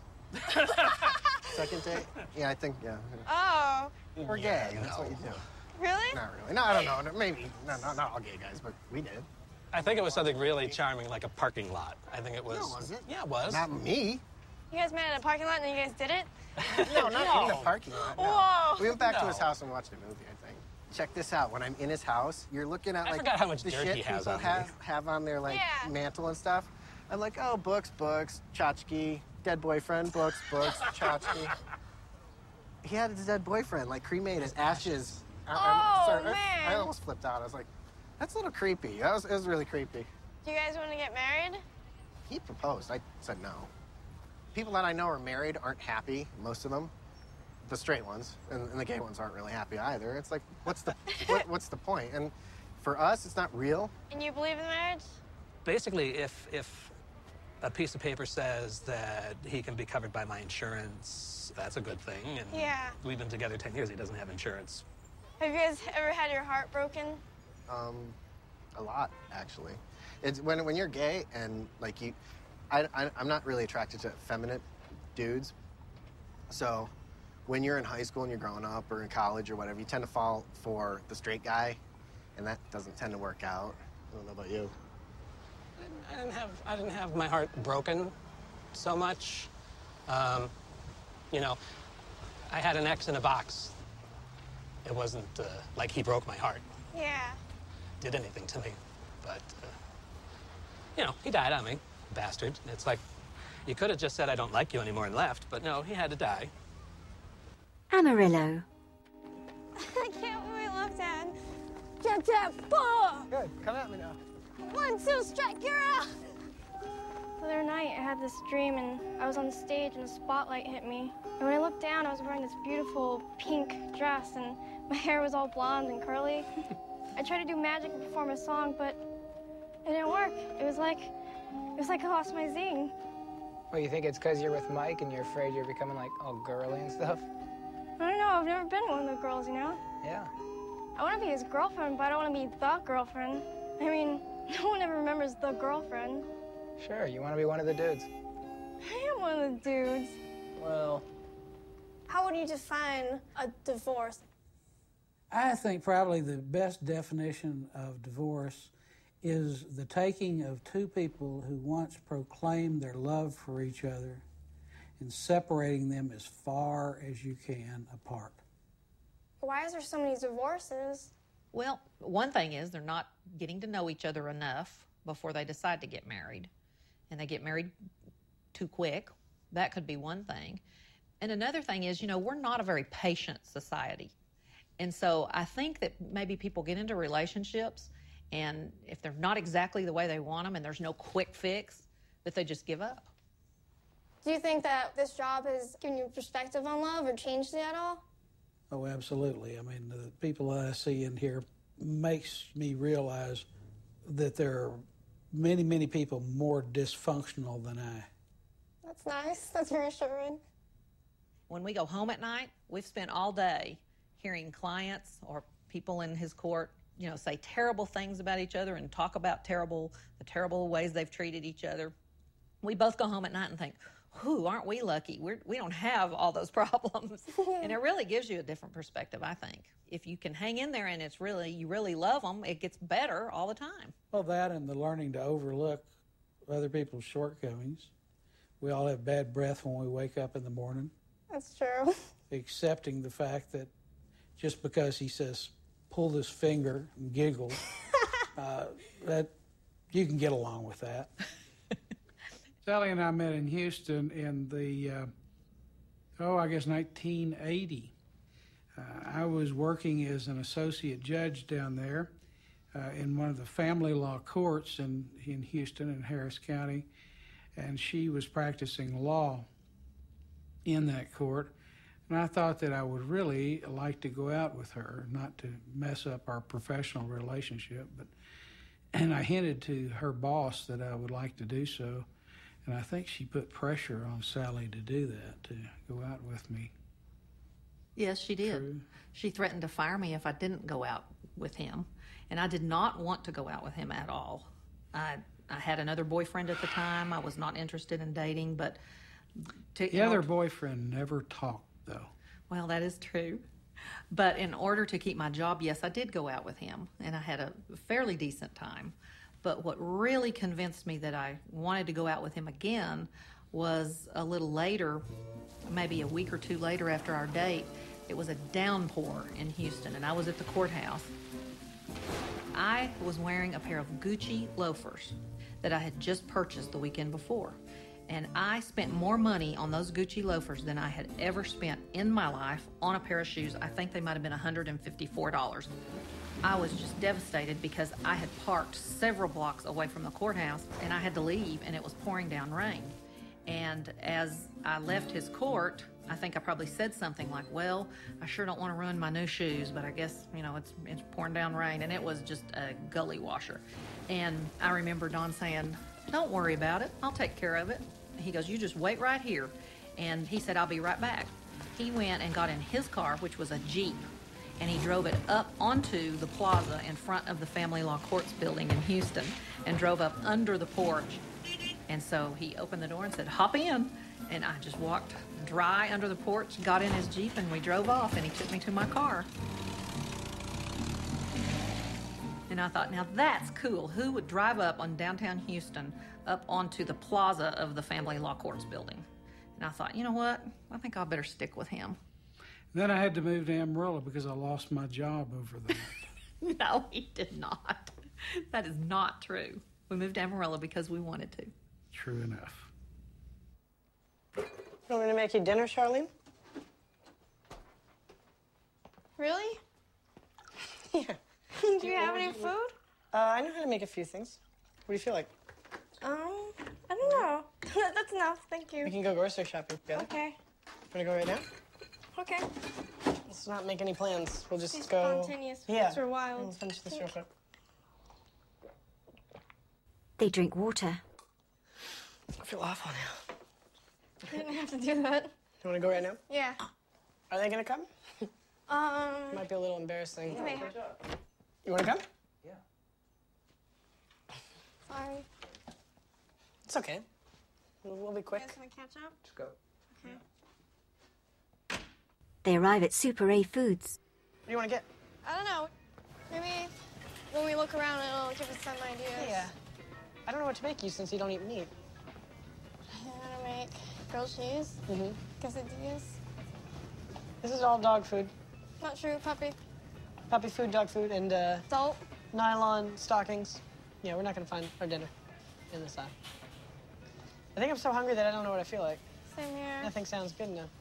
Second date? Yeah, I think, yeah. Oh. We're gay, that's what you do. Really? Not really. No, I don't know. Maybe, not all gay guys, but we did. I think it was something really charming, like a parking lot. I think it was. No, was it? Yeah, it was. Not me. You guys met in a parking lot and then you guys did it? No, not in a parking lot. No. Whoa. We went back to his house and watched a movie, I think. Check this out. When I'm in his house, you're looking at, I like, forgot how much the dirt shit he has people on have on their, like, mantle and stuff. I'm like, oh, books, tchotchke, dead boyfriend, books, tchotchke. He had his dead boyfriend, like, cremated, ashes. Man. I almost flipped out. I was like, that's a little creepy. It was really creepy. Do you guys want to get married? He proposed. I said no. People that I know are married aren't happy, most of them. The straight ones, and the gay ones aren't really happy either. It's like, what's the point? And for us, it's not real. And you believe in marriage? Basically, if a piece of paper says that he can be covered by my insurance, that's a good thing. And yeah. We've been together 10 years. He doesn't have insurance. Have you guys ever had your heart broken? A lot, actually. It's when you're gay and, like, I'm not really attracted to effeminate dudes. So when you're in high school and you're growing up or in college or whatever, you tend to fall for the straight guy, and that doesn't tend to work out. I don't know about you. I didn't have my heart broken so much. You know, I had an X in a box. It wasn't like he broke my heart. Yeah. Did anything to me. But, you know, he died on me, bastard. It's like, you could have just said I don't like you anymore and left, but no, he had to die. Amarillo. I can't believe we left tap, 4. Good. Come at me now. 1, 2, strike, you're out. The other night, I had this dream, and I was on stage, and a spotlight hit me. And when I looked down, I was wearing this beautiful pink dress, and my hair was all blonde and curly. I tried to do magic and perform a song, but it didn't work. It was like I lost my zing. Well, you think it's because you're with Mike and you're afraid you're becoming, like, all girly and stuff? I don't know. I've never been one of the girls, you know? Yeah. I want to be his girlfriend, but I don't want to be the girlfriend. I mean, no one ever remembers the girlfriend. Sure, you want to be one of the dudes. I am one of the dudes. Well... How would you define a divorce? I think probably the best definition of divorce is the taking of two people who once proclaimed their love for each other and separating them as far as you can apart. Why is there so many divorces? Well, one thing is they're not getting to know each other enough before they decide to get married. And they get married too quick. That could be one thing. And another thing is, you know, we're not a very patient society. And so I think that maybe people get into relationships, and if they're not exactly the way they want them and there's no quick fix, that they just give up. Do you think that this job has given you perspective on love or changed it at all? Oh, absolutely. I mean, the people that I see in here makes me realize that there are many, many people more dysfunctional than I. That's nice. That's reassuring. When we go home at night, we've spent all day hearing clients or people in his court, you know, say terrible things about each other and talk about the terrible ways they've treated each other. We both go home at night and think, whew, aren't we lucky? We don't have all those problems. And it really gives you a different perspective, I think. If you can hang in there and you really love them, it gets better all the time. Well, that and the learning to overlook other people's shortcomings. We all have bad breath when we wake up in the morning. That's true. Accepting the fact that just because he says, pull this finger and giggle, that you can get along with that. Sally and I met in Houston in the, I guess 1980. I was working as an associate judge down there in one of the family law courts in Houston in Harris County, and she was practicing law in that court. And I thought that I would really like to go out with her, not to mess up our professional relationship, and I hinted to her boss that I would like to do so. And I think she put pressure on Sally to do that, to go out with me. Yes, she did. True. She threatened to fire me if I didn't go out with him. And I did not want to go out with him at all. I had another boyfriend at the time. I was not interested in dating, but... The other boyfriend never talked, though. Well, that is true. But in order to keep my job, yes, I did go out with him. And I had a fairly decent time. But what really convinced me that I wanted to go out with him again was a little later, maybe a week or two later after our date. It was a downpour in Houston, and I was at the courthouse. I was wearing a pair of Gucci loafers that I had just purchased the weekend before. And I spent more money on those Gucci loafers than I had ever spent in my life on a pair of shoes. I think they might have been $154. I was just devastated because I had parked several blocks away from the courthouse and I had to leave, and it was pouring down rain. And as I left his court, I think I probably said something like, well, I sure don't want to ruin my new shoes, but I guess, you know, it's pouring down rain. And it was just a gully washer. And I remember Don saying, don't worry about it. I'll take care of it. He goes, you just wait right here. And he said, I'll be right back. He went and got in his car, which was a Jeep, and he drove it up onto the plaza in front of the Family Law Courts building in Houston and drove up under the porch. And so he opened the door and said, hop in. And I just walked dry under the porch, got in his Jeep, and we drove off, and he took me to my car. And I thought, now that's cool. Who would drive up on downtown Houston up onto the plaza of the Family Law Courts building? And I thought, you know what? I think I better stick with him. Then I had to move to Amarillo because I lost my job over that. No, he did not. That is not true. We moved to Amarillo because we wanted to. True enough. You want me to make you dinner, Charlene? Really? Yeah. Do you have any food? I know how to make a few things. What do you feel like? I don't know. That's enough, thank you. We can go grocery shopping together. Okay. Wanna go right now? Okay. Let's not make any plans. We'll just Be go. spontaneous. Yeah. These are wild. Let's finish this real quick. They drink water. I feel awful now. You didn't have to do that. You wanna go right now? Yeah. Are they gonna come? Might be a little embarrassing. They may have. You wanna come? Sorry. It's okay. We'll be quick. You guys gonna catch up? Just go. Okay. They arrive at Super A Foods. What do you want to get? I don't know. Maybe when we look around, it'll give us some ideas. Yeah. I don't know what to make you since you don't eat meat. I know how to make grilled cheese, quesadillas. This is all dog food. Not true, puppy. Puppy food, dog food, and Salt. nylon stockings. Yeah, we're not gonna find our dinner in this aisle. I think I'm so hungry that I don't know what I feel like. Same here. Nothing sounds good enough.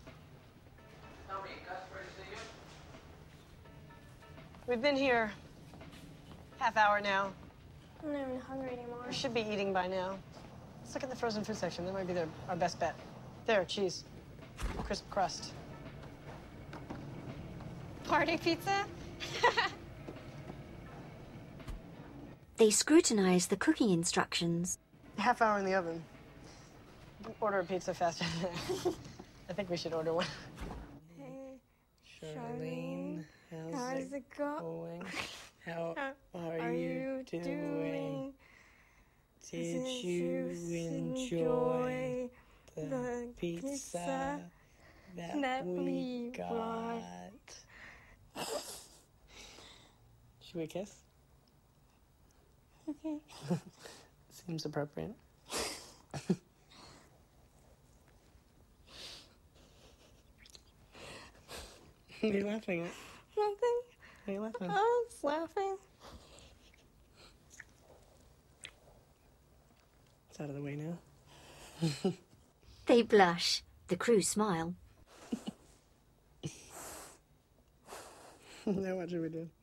We've been here half hour now. I'm not even hungry anymore. We should be eating by now. Let's look at the frozen food section. That might be our best bet. There, cheese. Crisp crust. Party pizza? They scrutinize the cooking instructions. Half hour in the oven. Order a pizza faster than that. I think we should order one. Hey, Charlene, how's it going? How are you doing? Did you enjoy the pizza that we got? Should we kiss? Okay. Seems appropriate. What are you laughing at? Nothing. What are you laughing at? Oh, it's laughing. It's out of the way now. They blush. The crew smile. Now what should we do?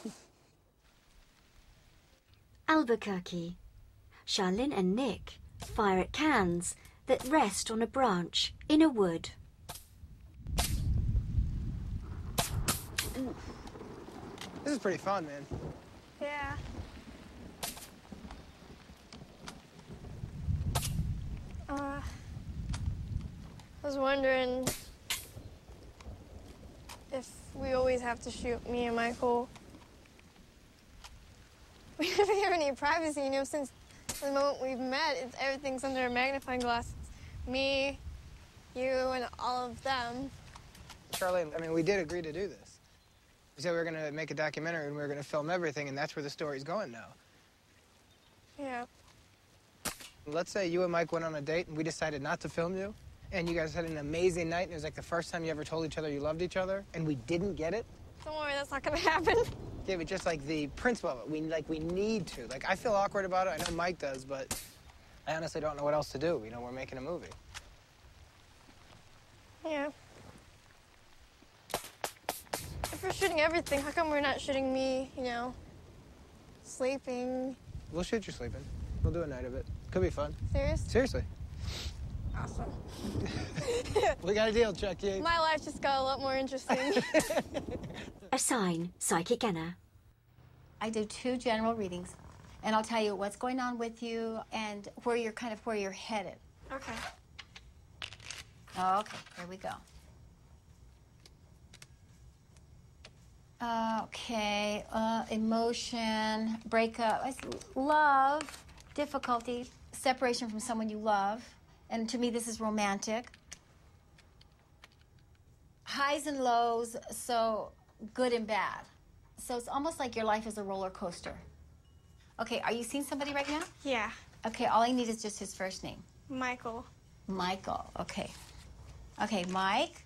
Albuquerque. Charlene and Nick fire at cans that rest on a branch in a wood. This is pretty fun, man. Yeah. I was wondering if we always have to shoot me and Michael. We never have any privacy, you know, since the moment we've met, everything's under a magnifying glass. It's me, you, and all of them. Charlene, I mean, we did agree to do this. We said we were going to make a documentary and we were going to film everything, and that's where the story's going now. Yeah. Let's say you and Mike went on a date and we decided not to film you, and you guys had an amazing night, and it was like the first time you ever told each other you loved each other, and we didn't get it. Don't worry, that's not gonna happen. Yeah, but just like the principle of it, we need to. Like, I feel awkward about it. I know Mike does, but I honestly don't know what else to do. You know, we're making a movie. Yeah. If we're shooting everything, how come we're not shooting me, you know, sleeping? We'll shoot you sleeping. We'll do a night of it. Could be fun. Serious? Seriously. Awesome. We got a deal, Chucky. My life just got a lot more interesting. Assign Psychic Anna. I do 2 general readings, and I'll tell you what's going on with you and where you're headed. Okay. Okay, here we go. Okay, emotion, breakup, love, difficulty, separation from someone you love. And to me, this is romantic. Highs and lows, so good and bad. So it's almost like your life is a roller coaster. Okay, are you seeing somebody right now? Yeah. Okay, all I need is just his first name. Michael. Michael, okay. Okay, Mike.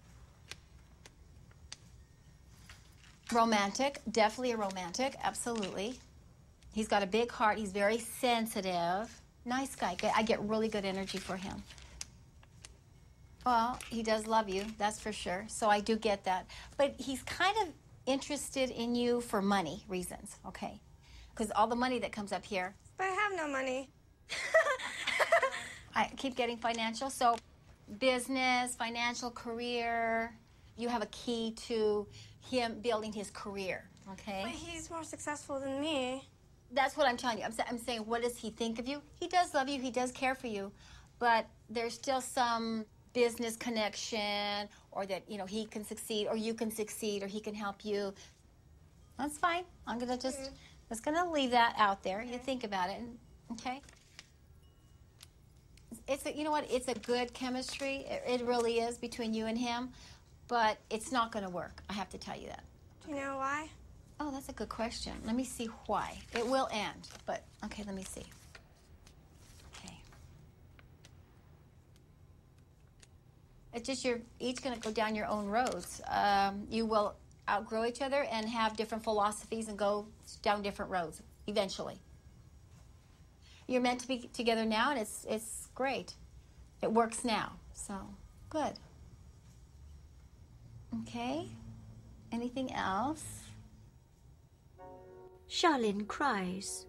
Romantic, definitely a romantic, absolutely. He's got a big heart, he's very sensitive. Nice guy, I get really good energy for him. Well, he does love you, that's for sure, so I do get that. But he's kind of interested in you for money reasons, okay? Because all the money that comes up here. But I have no money. I keep getting financial, so business, financial, career, you have a key to him building his career, okay? But he's more successful than me. That's what I'm telling you. I'm saying, what does he think of you? He does love you, he does care for you, but there's still some business connection, or that, you know, he can succeed, or you can succeed, or he can help you. That's fine. I'm gonna just leave that out there. You think about it, okay? You know what? It's a good chemistry. It really is between you and him, but it's not gonna work. I have to tell you that. Do you know why? Oh, that's a good question. Let me see why. It will end, but okay, let me see. Okay. It's just you're each going to go down your own roads. You will outgrow each other and have different philosophies and go down different roads eventually. You're meant to be together now, and it's great. It works now, so good. Okay. Anything else? Charlene cries.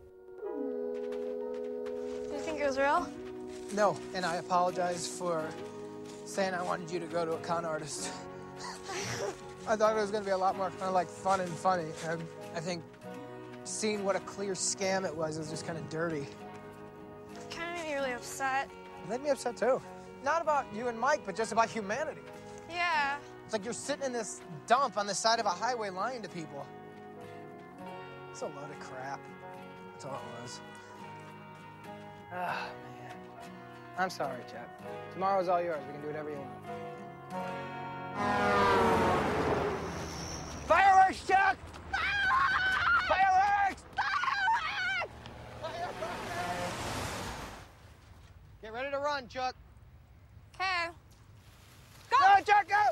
Do you think it was real? No, and I apologize for saying I wanted you to go to a con artist. I thought it was going to be a lot more kind of like fun and funny. I think seeing what a clear scam it was just kind of dirty. It kind of made me really upset. It made me upset too. Not about you and Mike, but just about humanity. Yeah. It's like you're sitting in this dump on the side of a highway lying to people. It's a load of crap. That's all it was. Ah, man. I'm sorry, Chad. Tomorrow's all yours. We can do whatever you want. Fireworks, Chuck! Fireworks! Fireworks! Get ready to run, Chuck. Okay. Go, Chuck, go!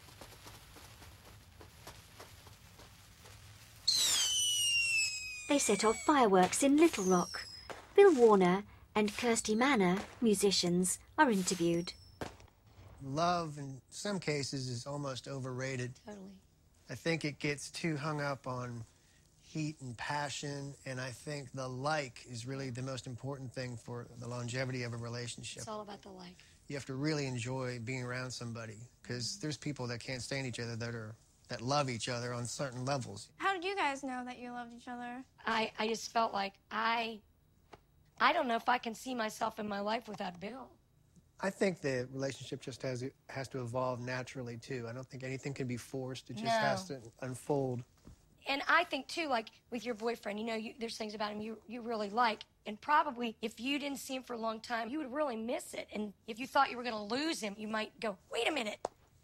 They set off fireworks in Little Rock. Bill Warner and Kirsty Manor, musicians, are interviewed. Love, in some cases, is almost overrated. Totally. I think it gets too hung up on heat and passion, and I think the like is really the most important thing for the longevity of a relationship. It's all about the like. You have to really enjoy being around somebody, because there's people that can't stand each other that love each other on certain levels. How did you guys know that you loved each other? I just felt like I don't know if I can see myself in my life without Bill. I think the relationship just has to evolve naturally, too. I don't think anything can be forced. It just has to unfold. And I think, too, like with your boyfriend, you know, there's things about him you really like. And probably if you didn't see him for a long time, you would really miss it. And if you thought you were going to lose him, you might go, wait a minute.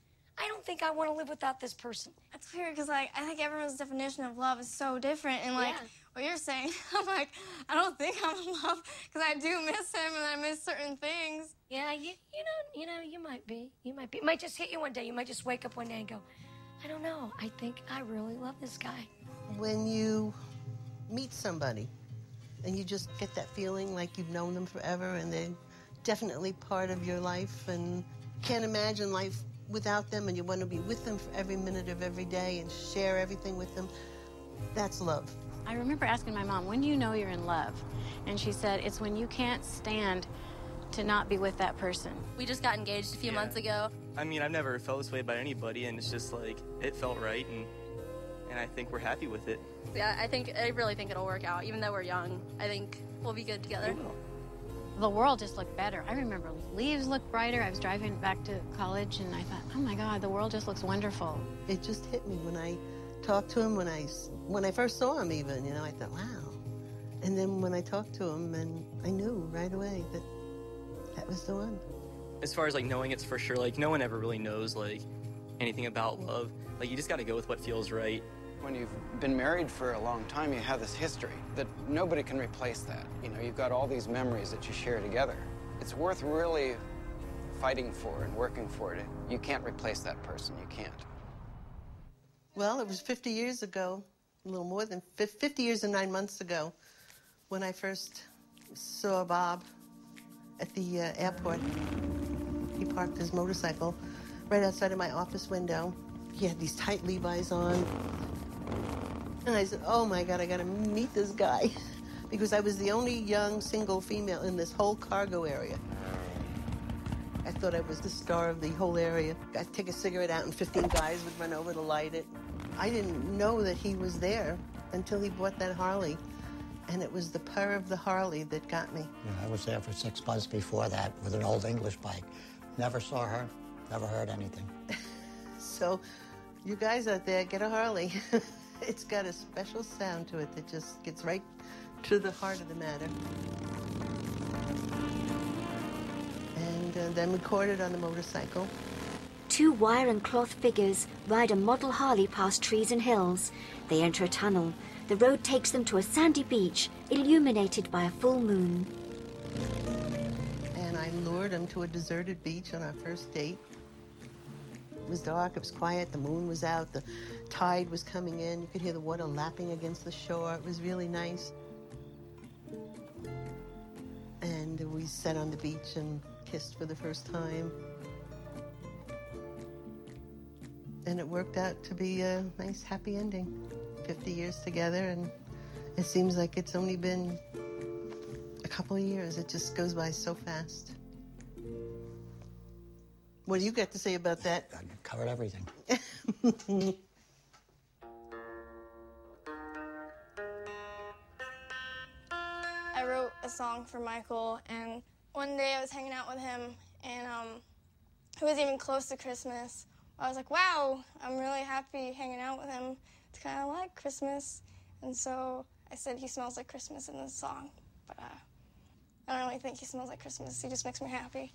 I don't think I want to live without this person. That's weird, because, like, I think everyone's definition of love is so different. And, like, what you're saying, I'm like, I don't think I'm in love, because I do miss him and I miss certain things. Yeah, you know, you might be. You might be. It might just hit you one day. You might just wake up one day and go, I don't know. I think I really love this guy. When you meet somebody and you just get that feeling like you've known them forever and they're definitely part of your life and can't imagine life without them, and you want to be with them for every minute of every day and share everything with them, that's love. I remember asking my mom, when do you know you're in love? And she said, it's when you can't stand to not be with that person. We just got engaged a few months ago. I mean, I've never felt this way about anybody, and it's just like, it felt right, and I think we're happy with it. Yeah, I really think it'll work out. Even though we're young, I think we'll be good together. The world just looked better. I remember leaves looked brighter. I was driving back to college, and I thought, oh my God, the world just looks wonderful. It just hit me when I talked to him, when I first saw him even, you know, I thought, wow. And then when I talked to him, and I knew right away that was the one. As far as, like, knowing it's for sure, like, no one ever really knows, like, anything about love. Like, you just got to go with what feels right. When you've been married for a long time, you have this history that nobody can replace that. You know, you've got all these memories that you share together. It's worth really fighting for and working for it. You can't replace that person. You can't. Well, it was 50 years ago, a little more than 50 years and 9 months ago, when I first saw Bob at the airport. He parked his motorcycle right outside of my office window. He had these tight Levi's on, And I said, oh my God, I gotta meet this guy. Because I was the only young single female in this whole cargo area. I thought I was the star of the whole area. I'd take a cigarette out and 15 guys would run over to light it. I didn't know that he was there until he bought that Harley. And it was the purr of the Harley that got me. I was there for 6 months before that with an old English bike. Never saw her, never heard anything. So, you guys out there, get a Harley. It's got a special sound to it that just gets right to the heart of the matter. And then recorded on the motorcycle. 2 wire and cloth figures ride a model Harley past trees and hills. They enter a tunnel. The road takes them to a sandy beach, illuminated by a full moon. And I lured him to a deserted beach on our first date. It was dark, it was quiet, the moon was out, the tide was coming in. You could hear the water lapping against the shore. It was really nice. And we sat on the beach and kissed for the first time. And it worked out to be a nice, happy ending. 50 years together, and it seems like it's only been a couple of years. It just goes by so fast. What do you got to say about that? I covered everything. I wrote a song for Michael, and one day I was hanging out with him, and it wasn't even close to Christmas. I was like, wow, I'm really happy hanging out with him. It's kind of like Christmas. And so I said he smells like Christmas in this song. But I don't really think he smells like Christmas. He just makes me happy.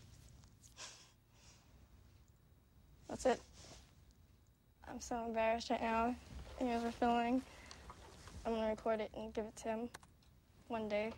That's it. I'm so embarrassed right now. You guys are filming. I'm going to record it and give it to him one day.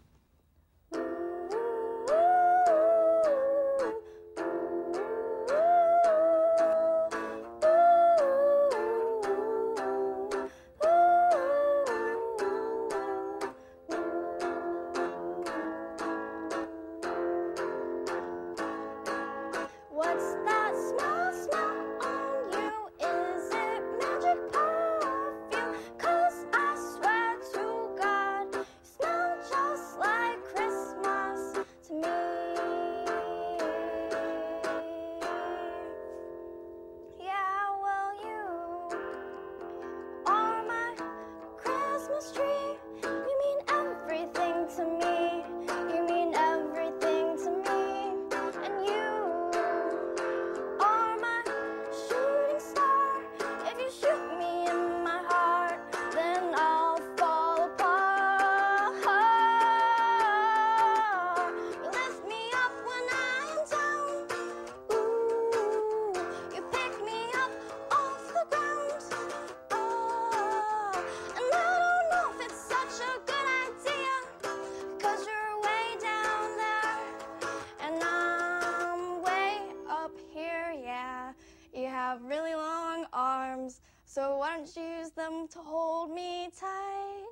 Really long arms, so why don't you use them to hold me tight?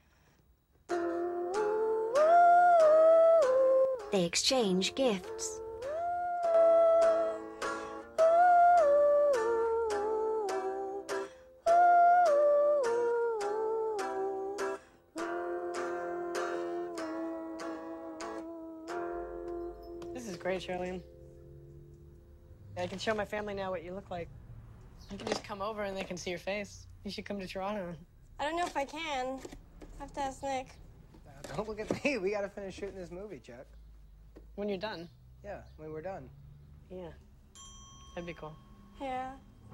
They exchange gifts. This is great, Charlene. I can show my family now what you look like. You can just come over and they can see your face. You should come to Toronto. I don't know if I can. I have to ask Nick. Don't look at me. We gotta finish shooting this movie, Chuck. When you're done? Yeah, when we're done. Yeah. That'd be cool. Yeah.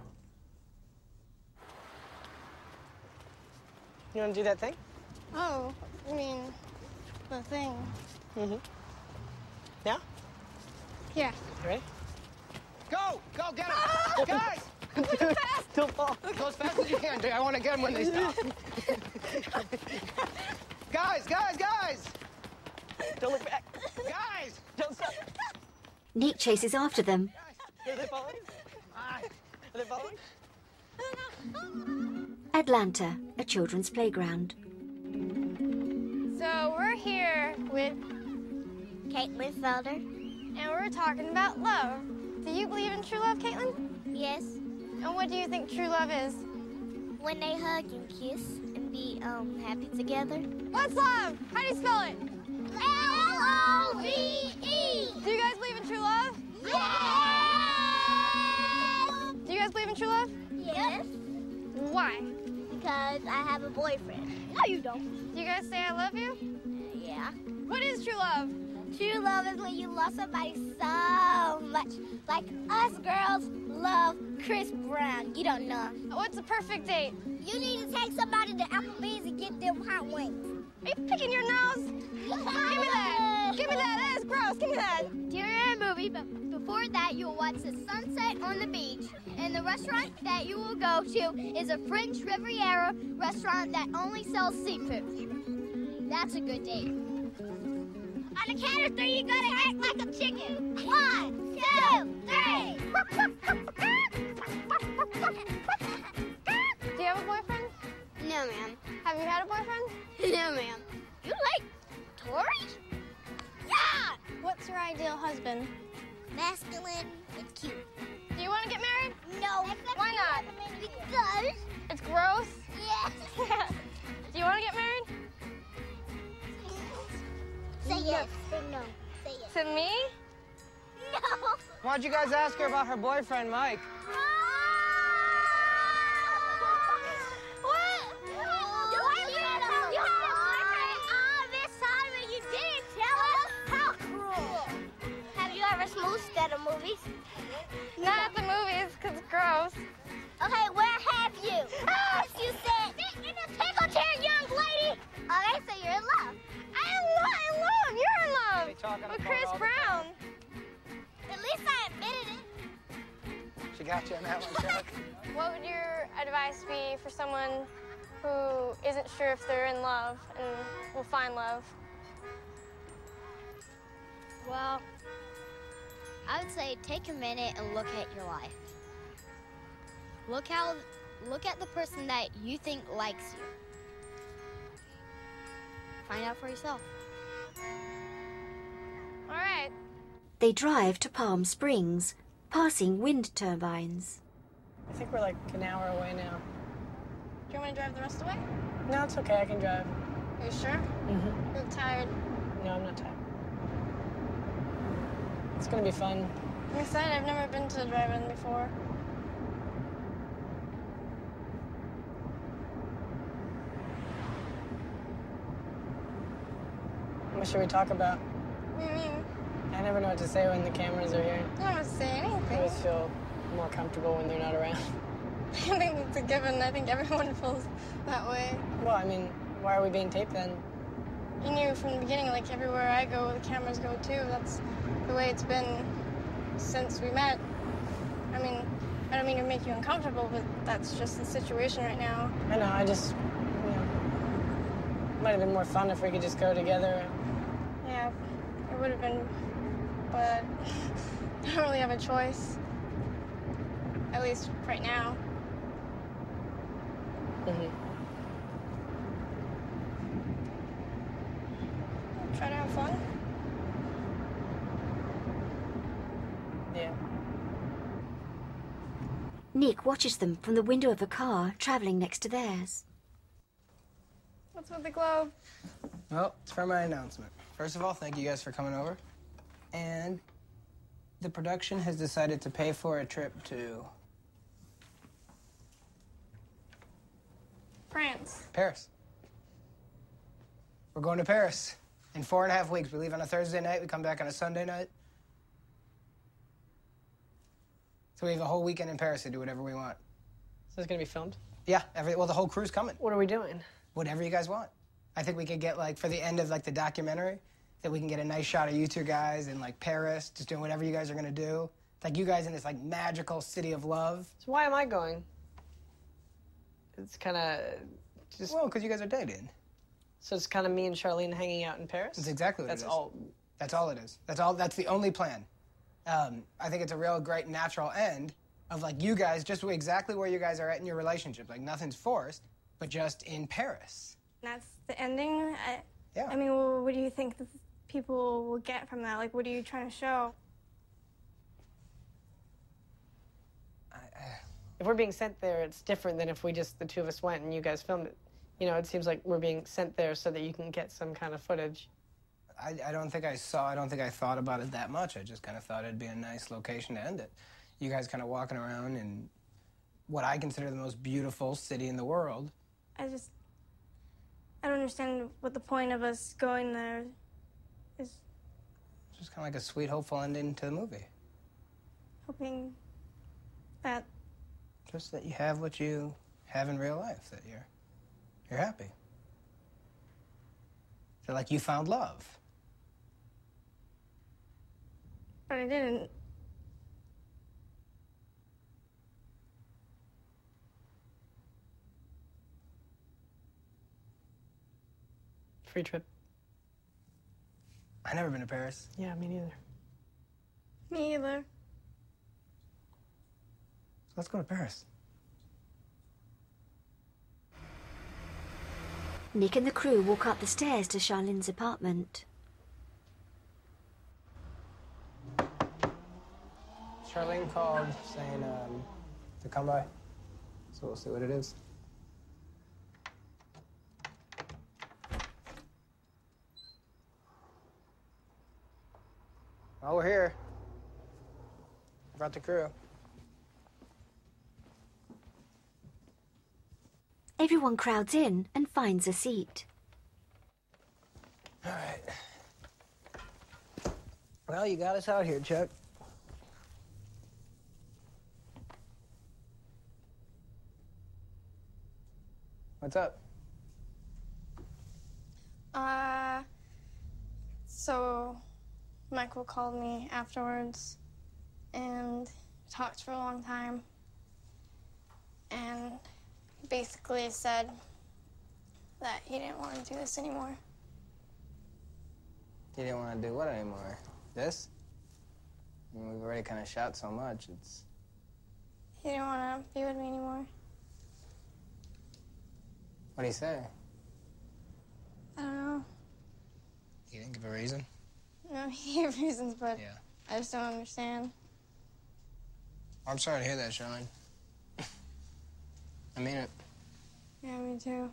You want to do that thing? Oh, you mean the thing? Mm-hmm. Yeah? Yeah. You ready? Go! Go, get him! Guys! Don't fall. Go as fast as you can. I want to get him when they stop. Guys! Don't look back. Guys! Don't stop. Nick chases after them. Are they following? Are they following? Atlanta, a children's playground. So we're here with Caitlin Felder. and we're talking about love. Do you believe in true love, Caitlin? Yes. And what do you think true love is? When they hug and kiss and be happy together. What's love? How do you spell it? L-O-V-E. Do you guys believe in true love? Yes! Do you guys believe in true love? Yes. Why? Because I have a boyfriend. No, you don't. Do you guys say I love you? Yeah. What is true love? True love is when you love somebody so much. Like us girls love Chris Brown. You don't know. What's a perfect date? You need to take somebody to Applebee's and get them hot wings. Are you picking your nose? Give me that. Give me that. That is gross. Give me that. During a movie, but before that, you'll watch the sunset on the beach. And the restaurant that you will go to is a French Riviera restaurant that only sells seafood. That's a good date. On the count of 3, you gotta act like a chicken. 1, 2, 3. Do you have a boyfriend? No, ma'am. Have you had a boyfriend? No, ma'am. You like Tori? Yeah! What's your ideal husband? Masculine and cute. Do you want to get married? No. Why not? Because. It's gross? Yes. Do you want to get married? Say yes. Say no. Say yes. To me? No. Why'd you guys ask her about her boyfriend, Mike? What? You had a boyfriend all this time and you didn't tell us? How cruel. Have you ever smooched at the movies? Not at the movies, because it's gross. Okay, where have you? You said, sit in a pickle chair, young lady. Okay, so you're in love. I am not in love. You're in love. With Chris Brown. At least I admitted it. She got you on that one, Chuck. What would your advice be for someone who isn't sure if they're in love and will find love? Well, I would say take a minute and look at your life. Look at the person that you think likes you. Find out for yourself. All right. They drive to Palm Springs, passing wind turbines. I think we're like an hour away now. Do you want me to drive the rest of the way? No, it's okay. I can drive. Are you sure? Mm-hmm. You're tired. No, I'm not tired. It's gonna be fun. I'm excited. I've never been to the drive-in before. What should we talk about? What do you mean? I never know what to say when the cameras are here. I don't want to say anything. I always feel more comfortable when they're not around. I think that's a given. I think everyone feels that way. Well, I mean, why are we being taped then? You knew from the beginning, like everywhere I go, the cameras go too. That's the way it's been since we met. I mean, I don't mean to make you uncomfortable, but that's just the situation right now. I know, I just, might have been more fun if we could just go together. Yeah, it would have been, but I don't really have a choice. At least right now. Mm-hmm. Try to have fun. Yeah. Nick watches them from the window of a car traveling next to theirs. What's with the globe? Well, it's for my announcement. First of all, thank you guys for coming over. And the production has decided to pay for a trip to France. Paris. We're going to Paris in 4.5 weeks. We leave on a Thursday night. We come back on a Sunday night. So we have a whole weekend in Paris to do whatever we want. So it's gonna be filmed? Yeah, well, the whole crew's coming. What are we doing? Whatever you guys want. I think we could get, like, for the end of, like, the documentary, that we can get a nice shot of you two guys in, like, Paris, just doing whatever you guys are gonna do. Like, you guys in this, like, magical city of love. So why am I going? It's kind of just... Well, because you guys are dating. So it's kind of me and Charlene hanging out in Paris? That's exactly what That's it is. all. That's all it is. That's the only plan. I think it's a real great natural end of, like, you guys just exactly where you guys are at in your relationship. Like, nothing's forced, but just in Paris. That's the ending? Yeah. I mean, what do you think that people will get from that? Like, what are you trying to show? if we're being sent there, it's different than if the two of us went and you guys filmed it. You know, it seems like we're being sent there so that you can get some kind of footage. I don't think I thought about it that much. I just kind of thought it'd be a nice location to end it. You guys kind of walking around in what I consider the most beautiful city in the world. I don't understand what the point of us going there is. Just kind of like a sweet, hopeful ending to the movie. Hoping that... Just that you have what you have in real life, that you're happy. That, like, you found love. But I didn't. Free trip. I've never been to Paris. Yeah, me neither. Me either. Let's go to Paris. Nick and the crew walk up the stairs to Charlene's apartment. Charlene called saying to come by, so we'll see what it is. Oh, we're here. Brought the crew. Everyone crowds in and finds a seat. All right. Well, you got us out here, Chuck. What's up? So Michael called me afterwards and talked for a long time and basically said that he didn't want to do this anymore. You didn't want to do what anymore? This? I mean, we've already kind of shot so much, it's... He didn't want to be with me anymore. What'd he say? I don't know. He didn't give a reason? No, he gave reasons, but Yeah. I just don't understand. I'm sorry to hear that, Charlene. I mean it. Yeah, me too.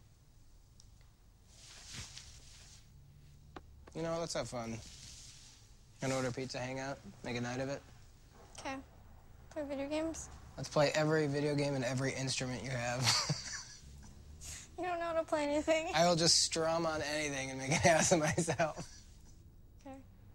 You know, let's have fun. Gonna order pizza, hang out, make a night of it. Okay. Play video games? Let's play every video game and every instrument you have. You don't know how to play anything. I will just strum on anything and make an ass of myself. Okay.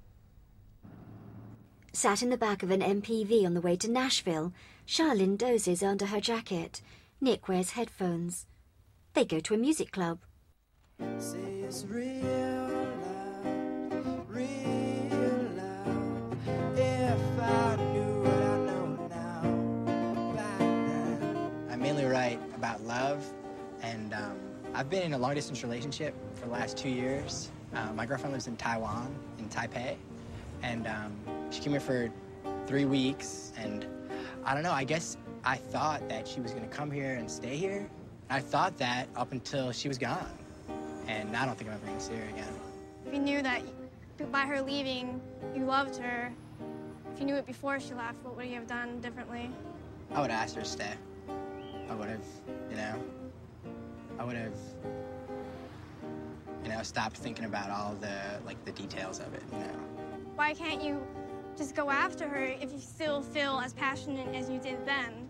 Sat in the back of an MPV on the way to Nashville, Charlene dozes under her jacket. Nick wears headphones. They go to a music club. Say it's real loud, real loud. If I knew what I know now, back then. I mainly write about love, and I've been in a long-distance relationship for the last 2 years. My girlfriend lives in Taiwan, in Taipei, and she came here for 3 weeks, and I don't know, I guess I thought that she was gonna come here and stay here. I thought that up until she was gone, and I don't think I'm ever gonna see her again. If you knew that by her leaving, you loved her, if you knew it before she left, what would you have done differently? I would have asked her to stay. I would have, you know, I would have, you know, stopped thinking about all the, like, the details of it, you know. Why can't you just go after her if you still feel as passionate as you did then?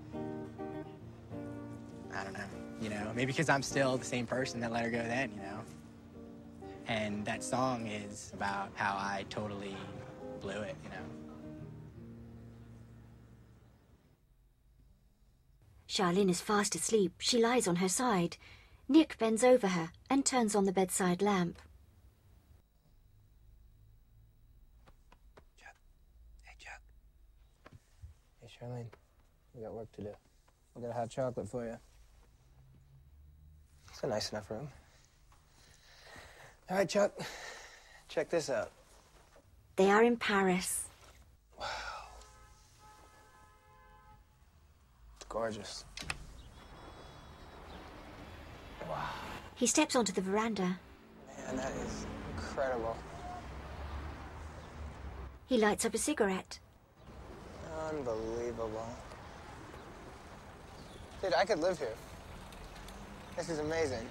I don't know, you know, maybe because I'm still the same person that let her go then, you know. And that song is about how I totally blew it, you know. Charlene is fast asleep. She lies on her side. Nick bends over her and turns on the bedside lamp. Hey, Charlene, we got work to do. We got a hot chocolate for you. It's a nice enough room. All right, Chuck, check this out. They are in Paris. It's gorgeous. Wow. He steps onto the veranda. Man, that is incredible. He lights up a cigarette. Unbelievable. Dude, I could live here. This is amazing.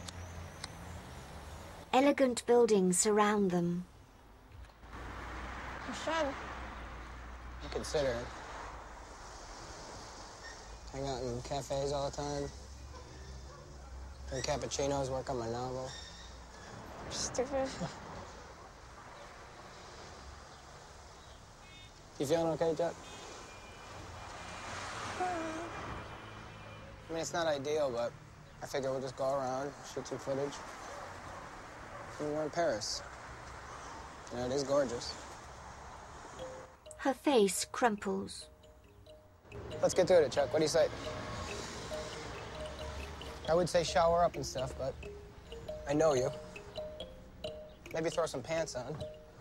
Elegant buildings surround them. You should. You consider it. Hang out in cafes all the time. Drink cappuccinos, work on my novel. Stupid. You feeling okay, Jet? I mean, it's not ideal, but I figure we'll just go around, shoot some footage. I mean, we're in Paris. You know, it is gorgeous. Her face crumples. Let's get to it, Chuck. What do you say? I would say shower up and stuff, but I know you. Maybe throw some pants on.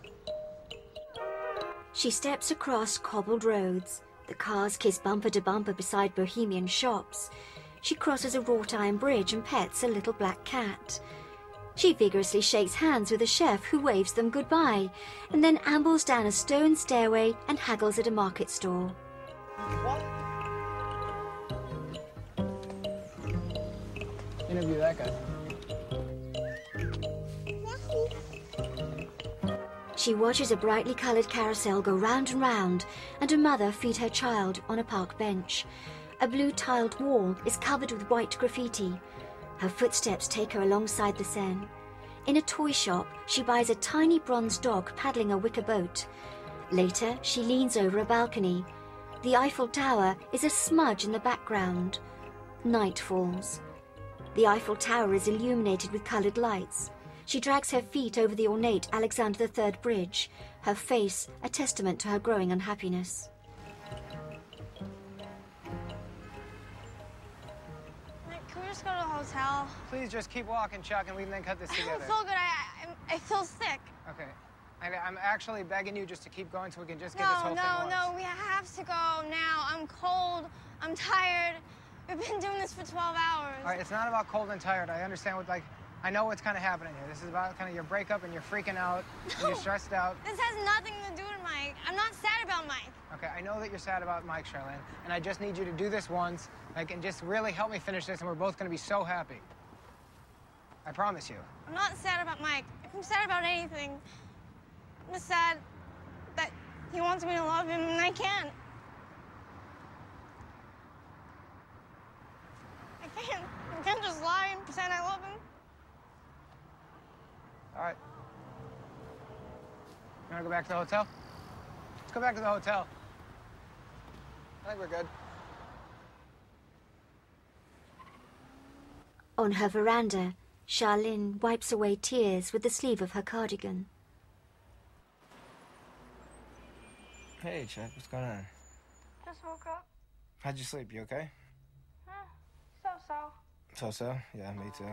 She steps across cobbled roads. The cars kiss bumper to bumper beside bohemian shops. She crosses a wrought iron bridge and pets a little black cat. She vigorously shakes hands with a chef who waves them goodbye, and then ambles down a stone stairway and haggles at a market stall. Interview that guy. She watches a brightly coloured carousel go round and round, and a mother feed her child on a park bench. A blue tiled wall is covered with white graffiti. Her footsteps take her alongside the Seine. In a toy shop, she buys a tiny bronze dog paddling a wicker boat. Later, she leans over a balcony. The Eiffel Tower is a smudge in the background. Night falls. The Eiffel Tower is illuminated with coloured lights. She drags her feet over the ornate Alexander III bridge, her face a testament to her growing unhappiness. Can we just go to the hotel? Please just keep walking, Chuck, and we can then cut this I together. don't feel good. I feel sick. Okay. I'm actually begging you just to keep going so we can just get this whole thing once. No, we have to go now. I'm cold. I'm tired. We've been doing this for 12 hours. All right, it's not about cold and tired. I understand what, I know what's kind of happening here. This is about kind of your breakup and you're freaking out and you're stressed out. This has nothing to do with Mike. I'm not sad about Mike. Okay, I know that you're sad about Mike, Charlene, and I just need you to do this once, and just really help me finish this, and we're both going to be so happy. I promise you. I'm not sad about Mike. If I'm sad about anything, I'm just sad that he wants me to love him and I can't. I can't just lie and pretend I love him. All right. You want to go back to the hotel? Let's go back to the hotel. I think we're good. On her veranda, Charlene wipes away tears with the sleeve of her cardigan. Hey, Chuck, what's going on? Just woke up. How'd you sleep? You okay? So-so. So-so? Yeah, me too.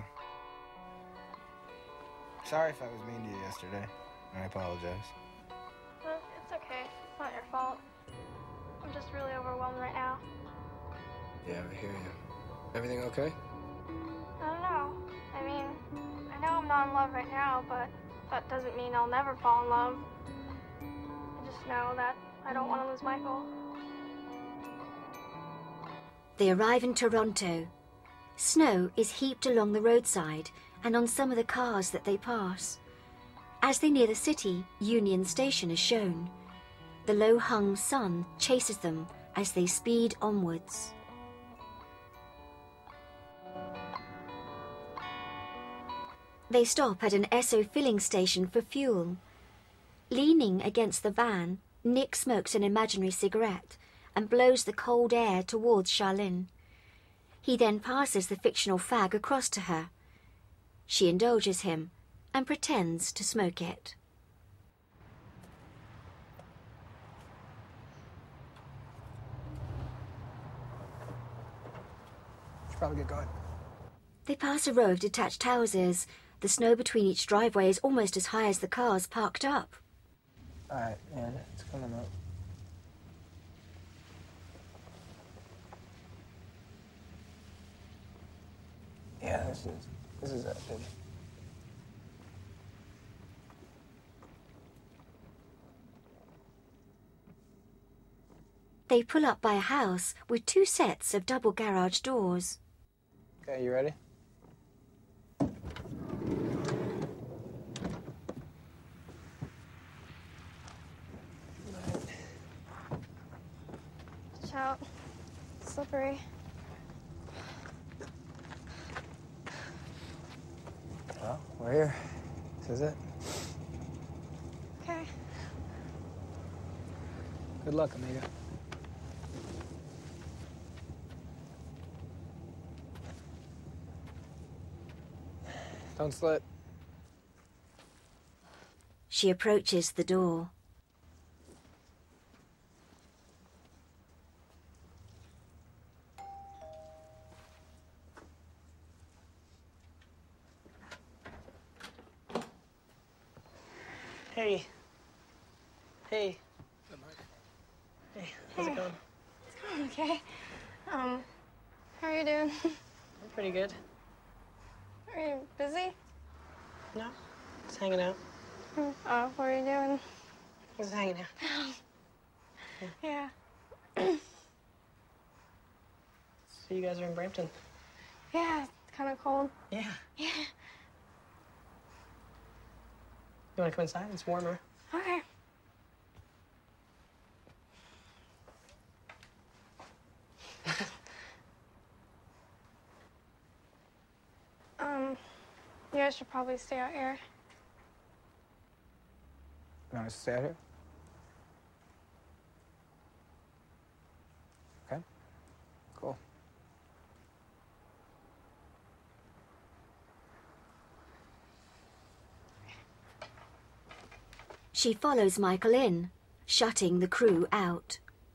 Sorry if I was mean to you yesterday. I apologize. It's okay. It's not your fault. I'm just really overwhelmed right now. Yeah, I hear you. Everything okay? I don't know. I mean, I know I'm not in love right now, but that doesn't mean I'll never fall in love. I just know that I don't want to lose Michael. They arrive in Toronto. Snow is heaped along the roadside and on some of the cars that they pass. As they near the city, Union Station is shown. The low-hung sun chases them as they speed onwards. They stop at an Esso filling station for fuel. Leaning against the van, Nick smokes an imaginary cigarette and blows the cold air towards Charlene. He then passes the fictional fag across to her. She indulges him and pretends to smoke it. Should probably get going. They pass a row of detached houses. The snow between each driveway is almost as high as the cars parked up. All right, man, it's coming up. Yeah, this is it, dude. They pull up by a house with 2 sets of double garage doors. Okay, you ready? Watch out. Slippery. Well, we're here. This is it. Okay. Good luck, amiga. Don't slip. She approaches the door. Hey. Hey. Hey, how's it going? It's going okay. How are you doing? I'm pretty good. Are you busy? No, just hanging out. Oh, what are you doing? Just hanging out. Yeah. So you guys are in Brampton? Yeah, it's kind of cold. Yeah. Yeah. You want to come inside? It's warmer. Okay. You guys should probably stay out here. You want us to stay out here? Okay. Cool. She follows Michael in, shutting the crew out.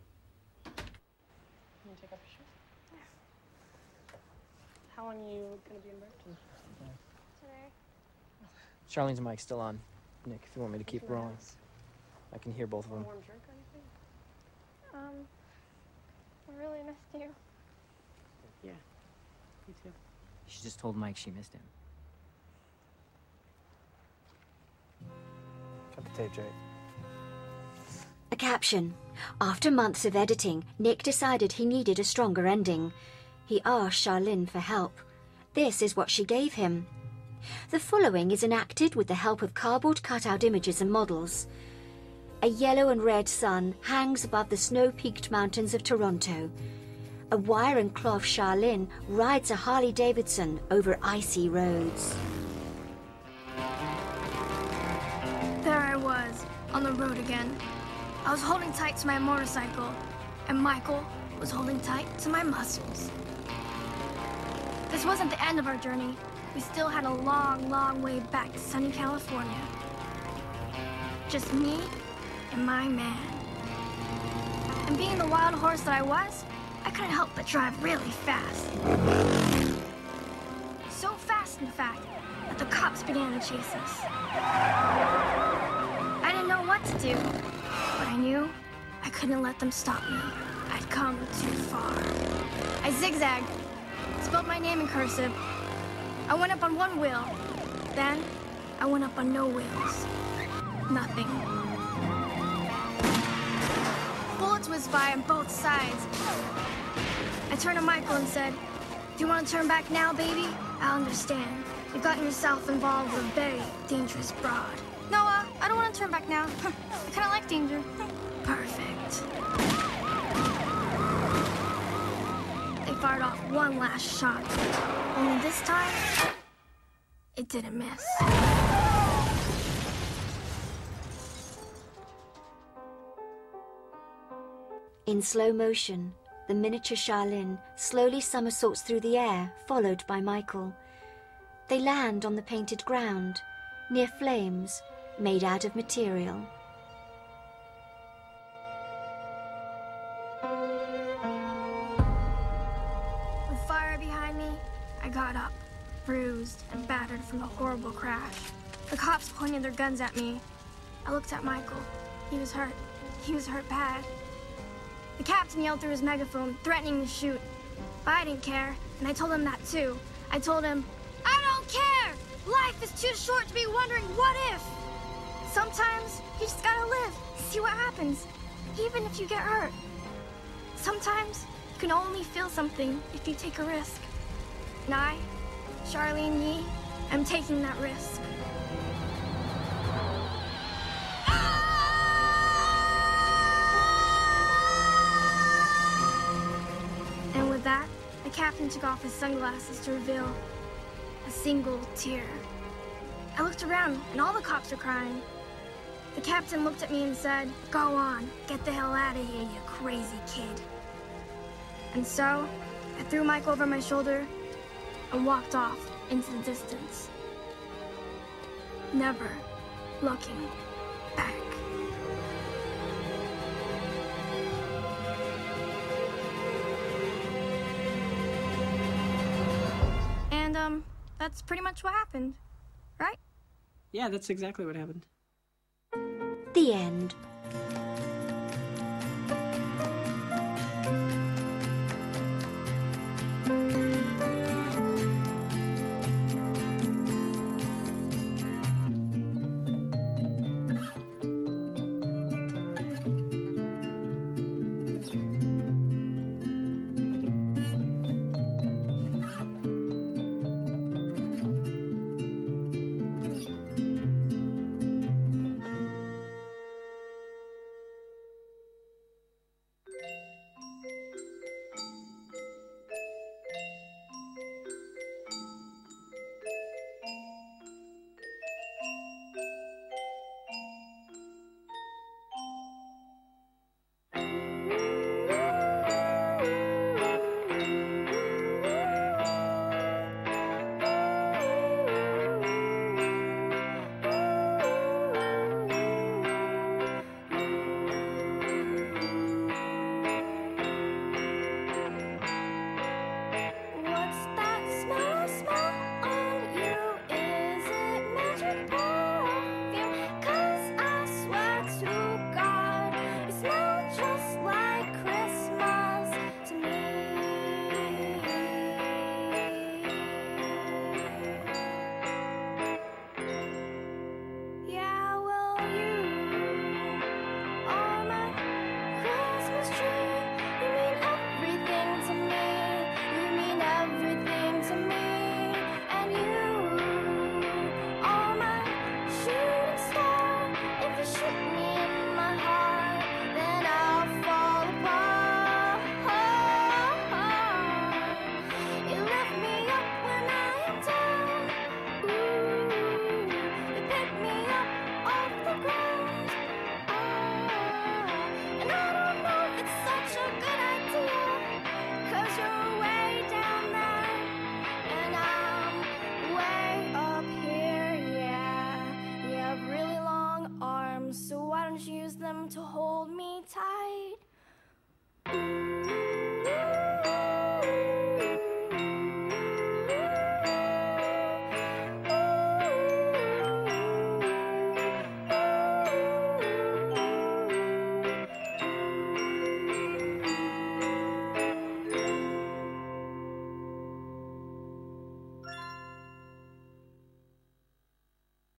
Can you take off your shoes? How long are you going to be in Brampton? Today. Charlene's mic's still on. Nick, if you want me to keep rolling, I can hear both of them. Warm drink or anything? I really missed you. Yeah, me too. She just told Mike she missed him. Cut the tape, Jake. A caption. After months of editing, Nick decided he needed a stronger ending. He asked Charlene for help. This is what she gave him. The following is enacted with the help of cardboard cutout images and models. A yellow and red sun hangs above the snow-peaked mountains of Toronto. A wire and cloth Charlene rides a Harley-Davidson over icy roads. There I was, on the road again. I was holding tight to my motorcycle, and Michael was holding tight to my muscles. This wasn't the end of our journey. We still had a long, long way back to sunny California. Just me and my man. And being the wild horse that I was, I couldn't help but drive really fast. So fast, in fact, that the cops began to chase us. I didn't know what to do, but I knew I couldn't let them stop me. I'd come too far. I zigzagged, spelled my name in cursive. I went up on one wheel. Then, I went up on no wheels. Nothing. Bullets whizzed by on both sides. I turned to Michael and said, "Do you want to turn back now, baby? I understand. You've gotten yourself involved with a very dangerous broad." "No, I don't want to turn back now. I kind of like danger." "Perfect." They fired off one last shot. Only this time, it didn't miss. In slow motion, the miniature Charlene slowly somersaults through the air, followed by Michael. They land on the painted ground, near flames made out of material. With fire behind me, I got up, bruised and battered from the horrible crash. The cops pointed their guns at me. I looked at Michael. He was hurt. He was hurt bad. The captain yelled through his megaphone, threatening to shoot. But I didn't care, and I told him that too. I told him, "I don't care! Life is too short to be wondering what if." Sometimes you just gotta live, see what happens, even if you get hurt. sometimes you can only feel something if you take a risk. And I, Charlene Yee, am taking that risk. And with that, the captain took off his sunglasses to reveal a single tear. I looked around, and all the cops were crying. The captain looked at me and said, "Go on, get the hell out of here, you crazy kid." And so, I threw Mike over my shoulder and walked off into the distance, never looking back. And, that's pretty much what happened, right? Yeah, that's exactly what happened. The end.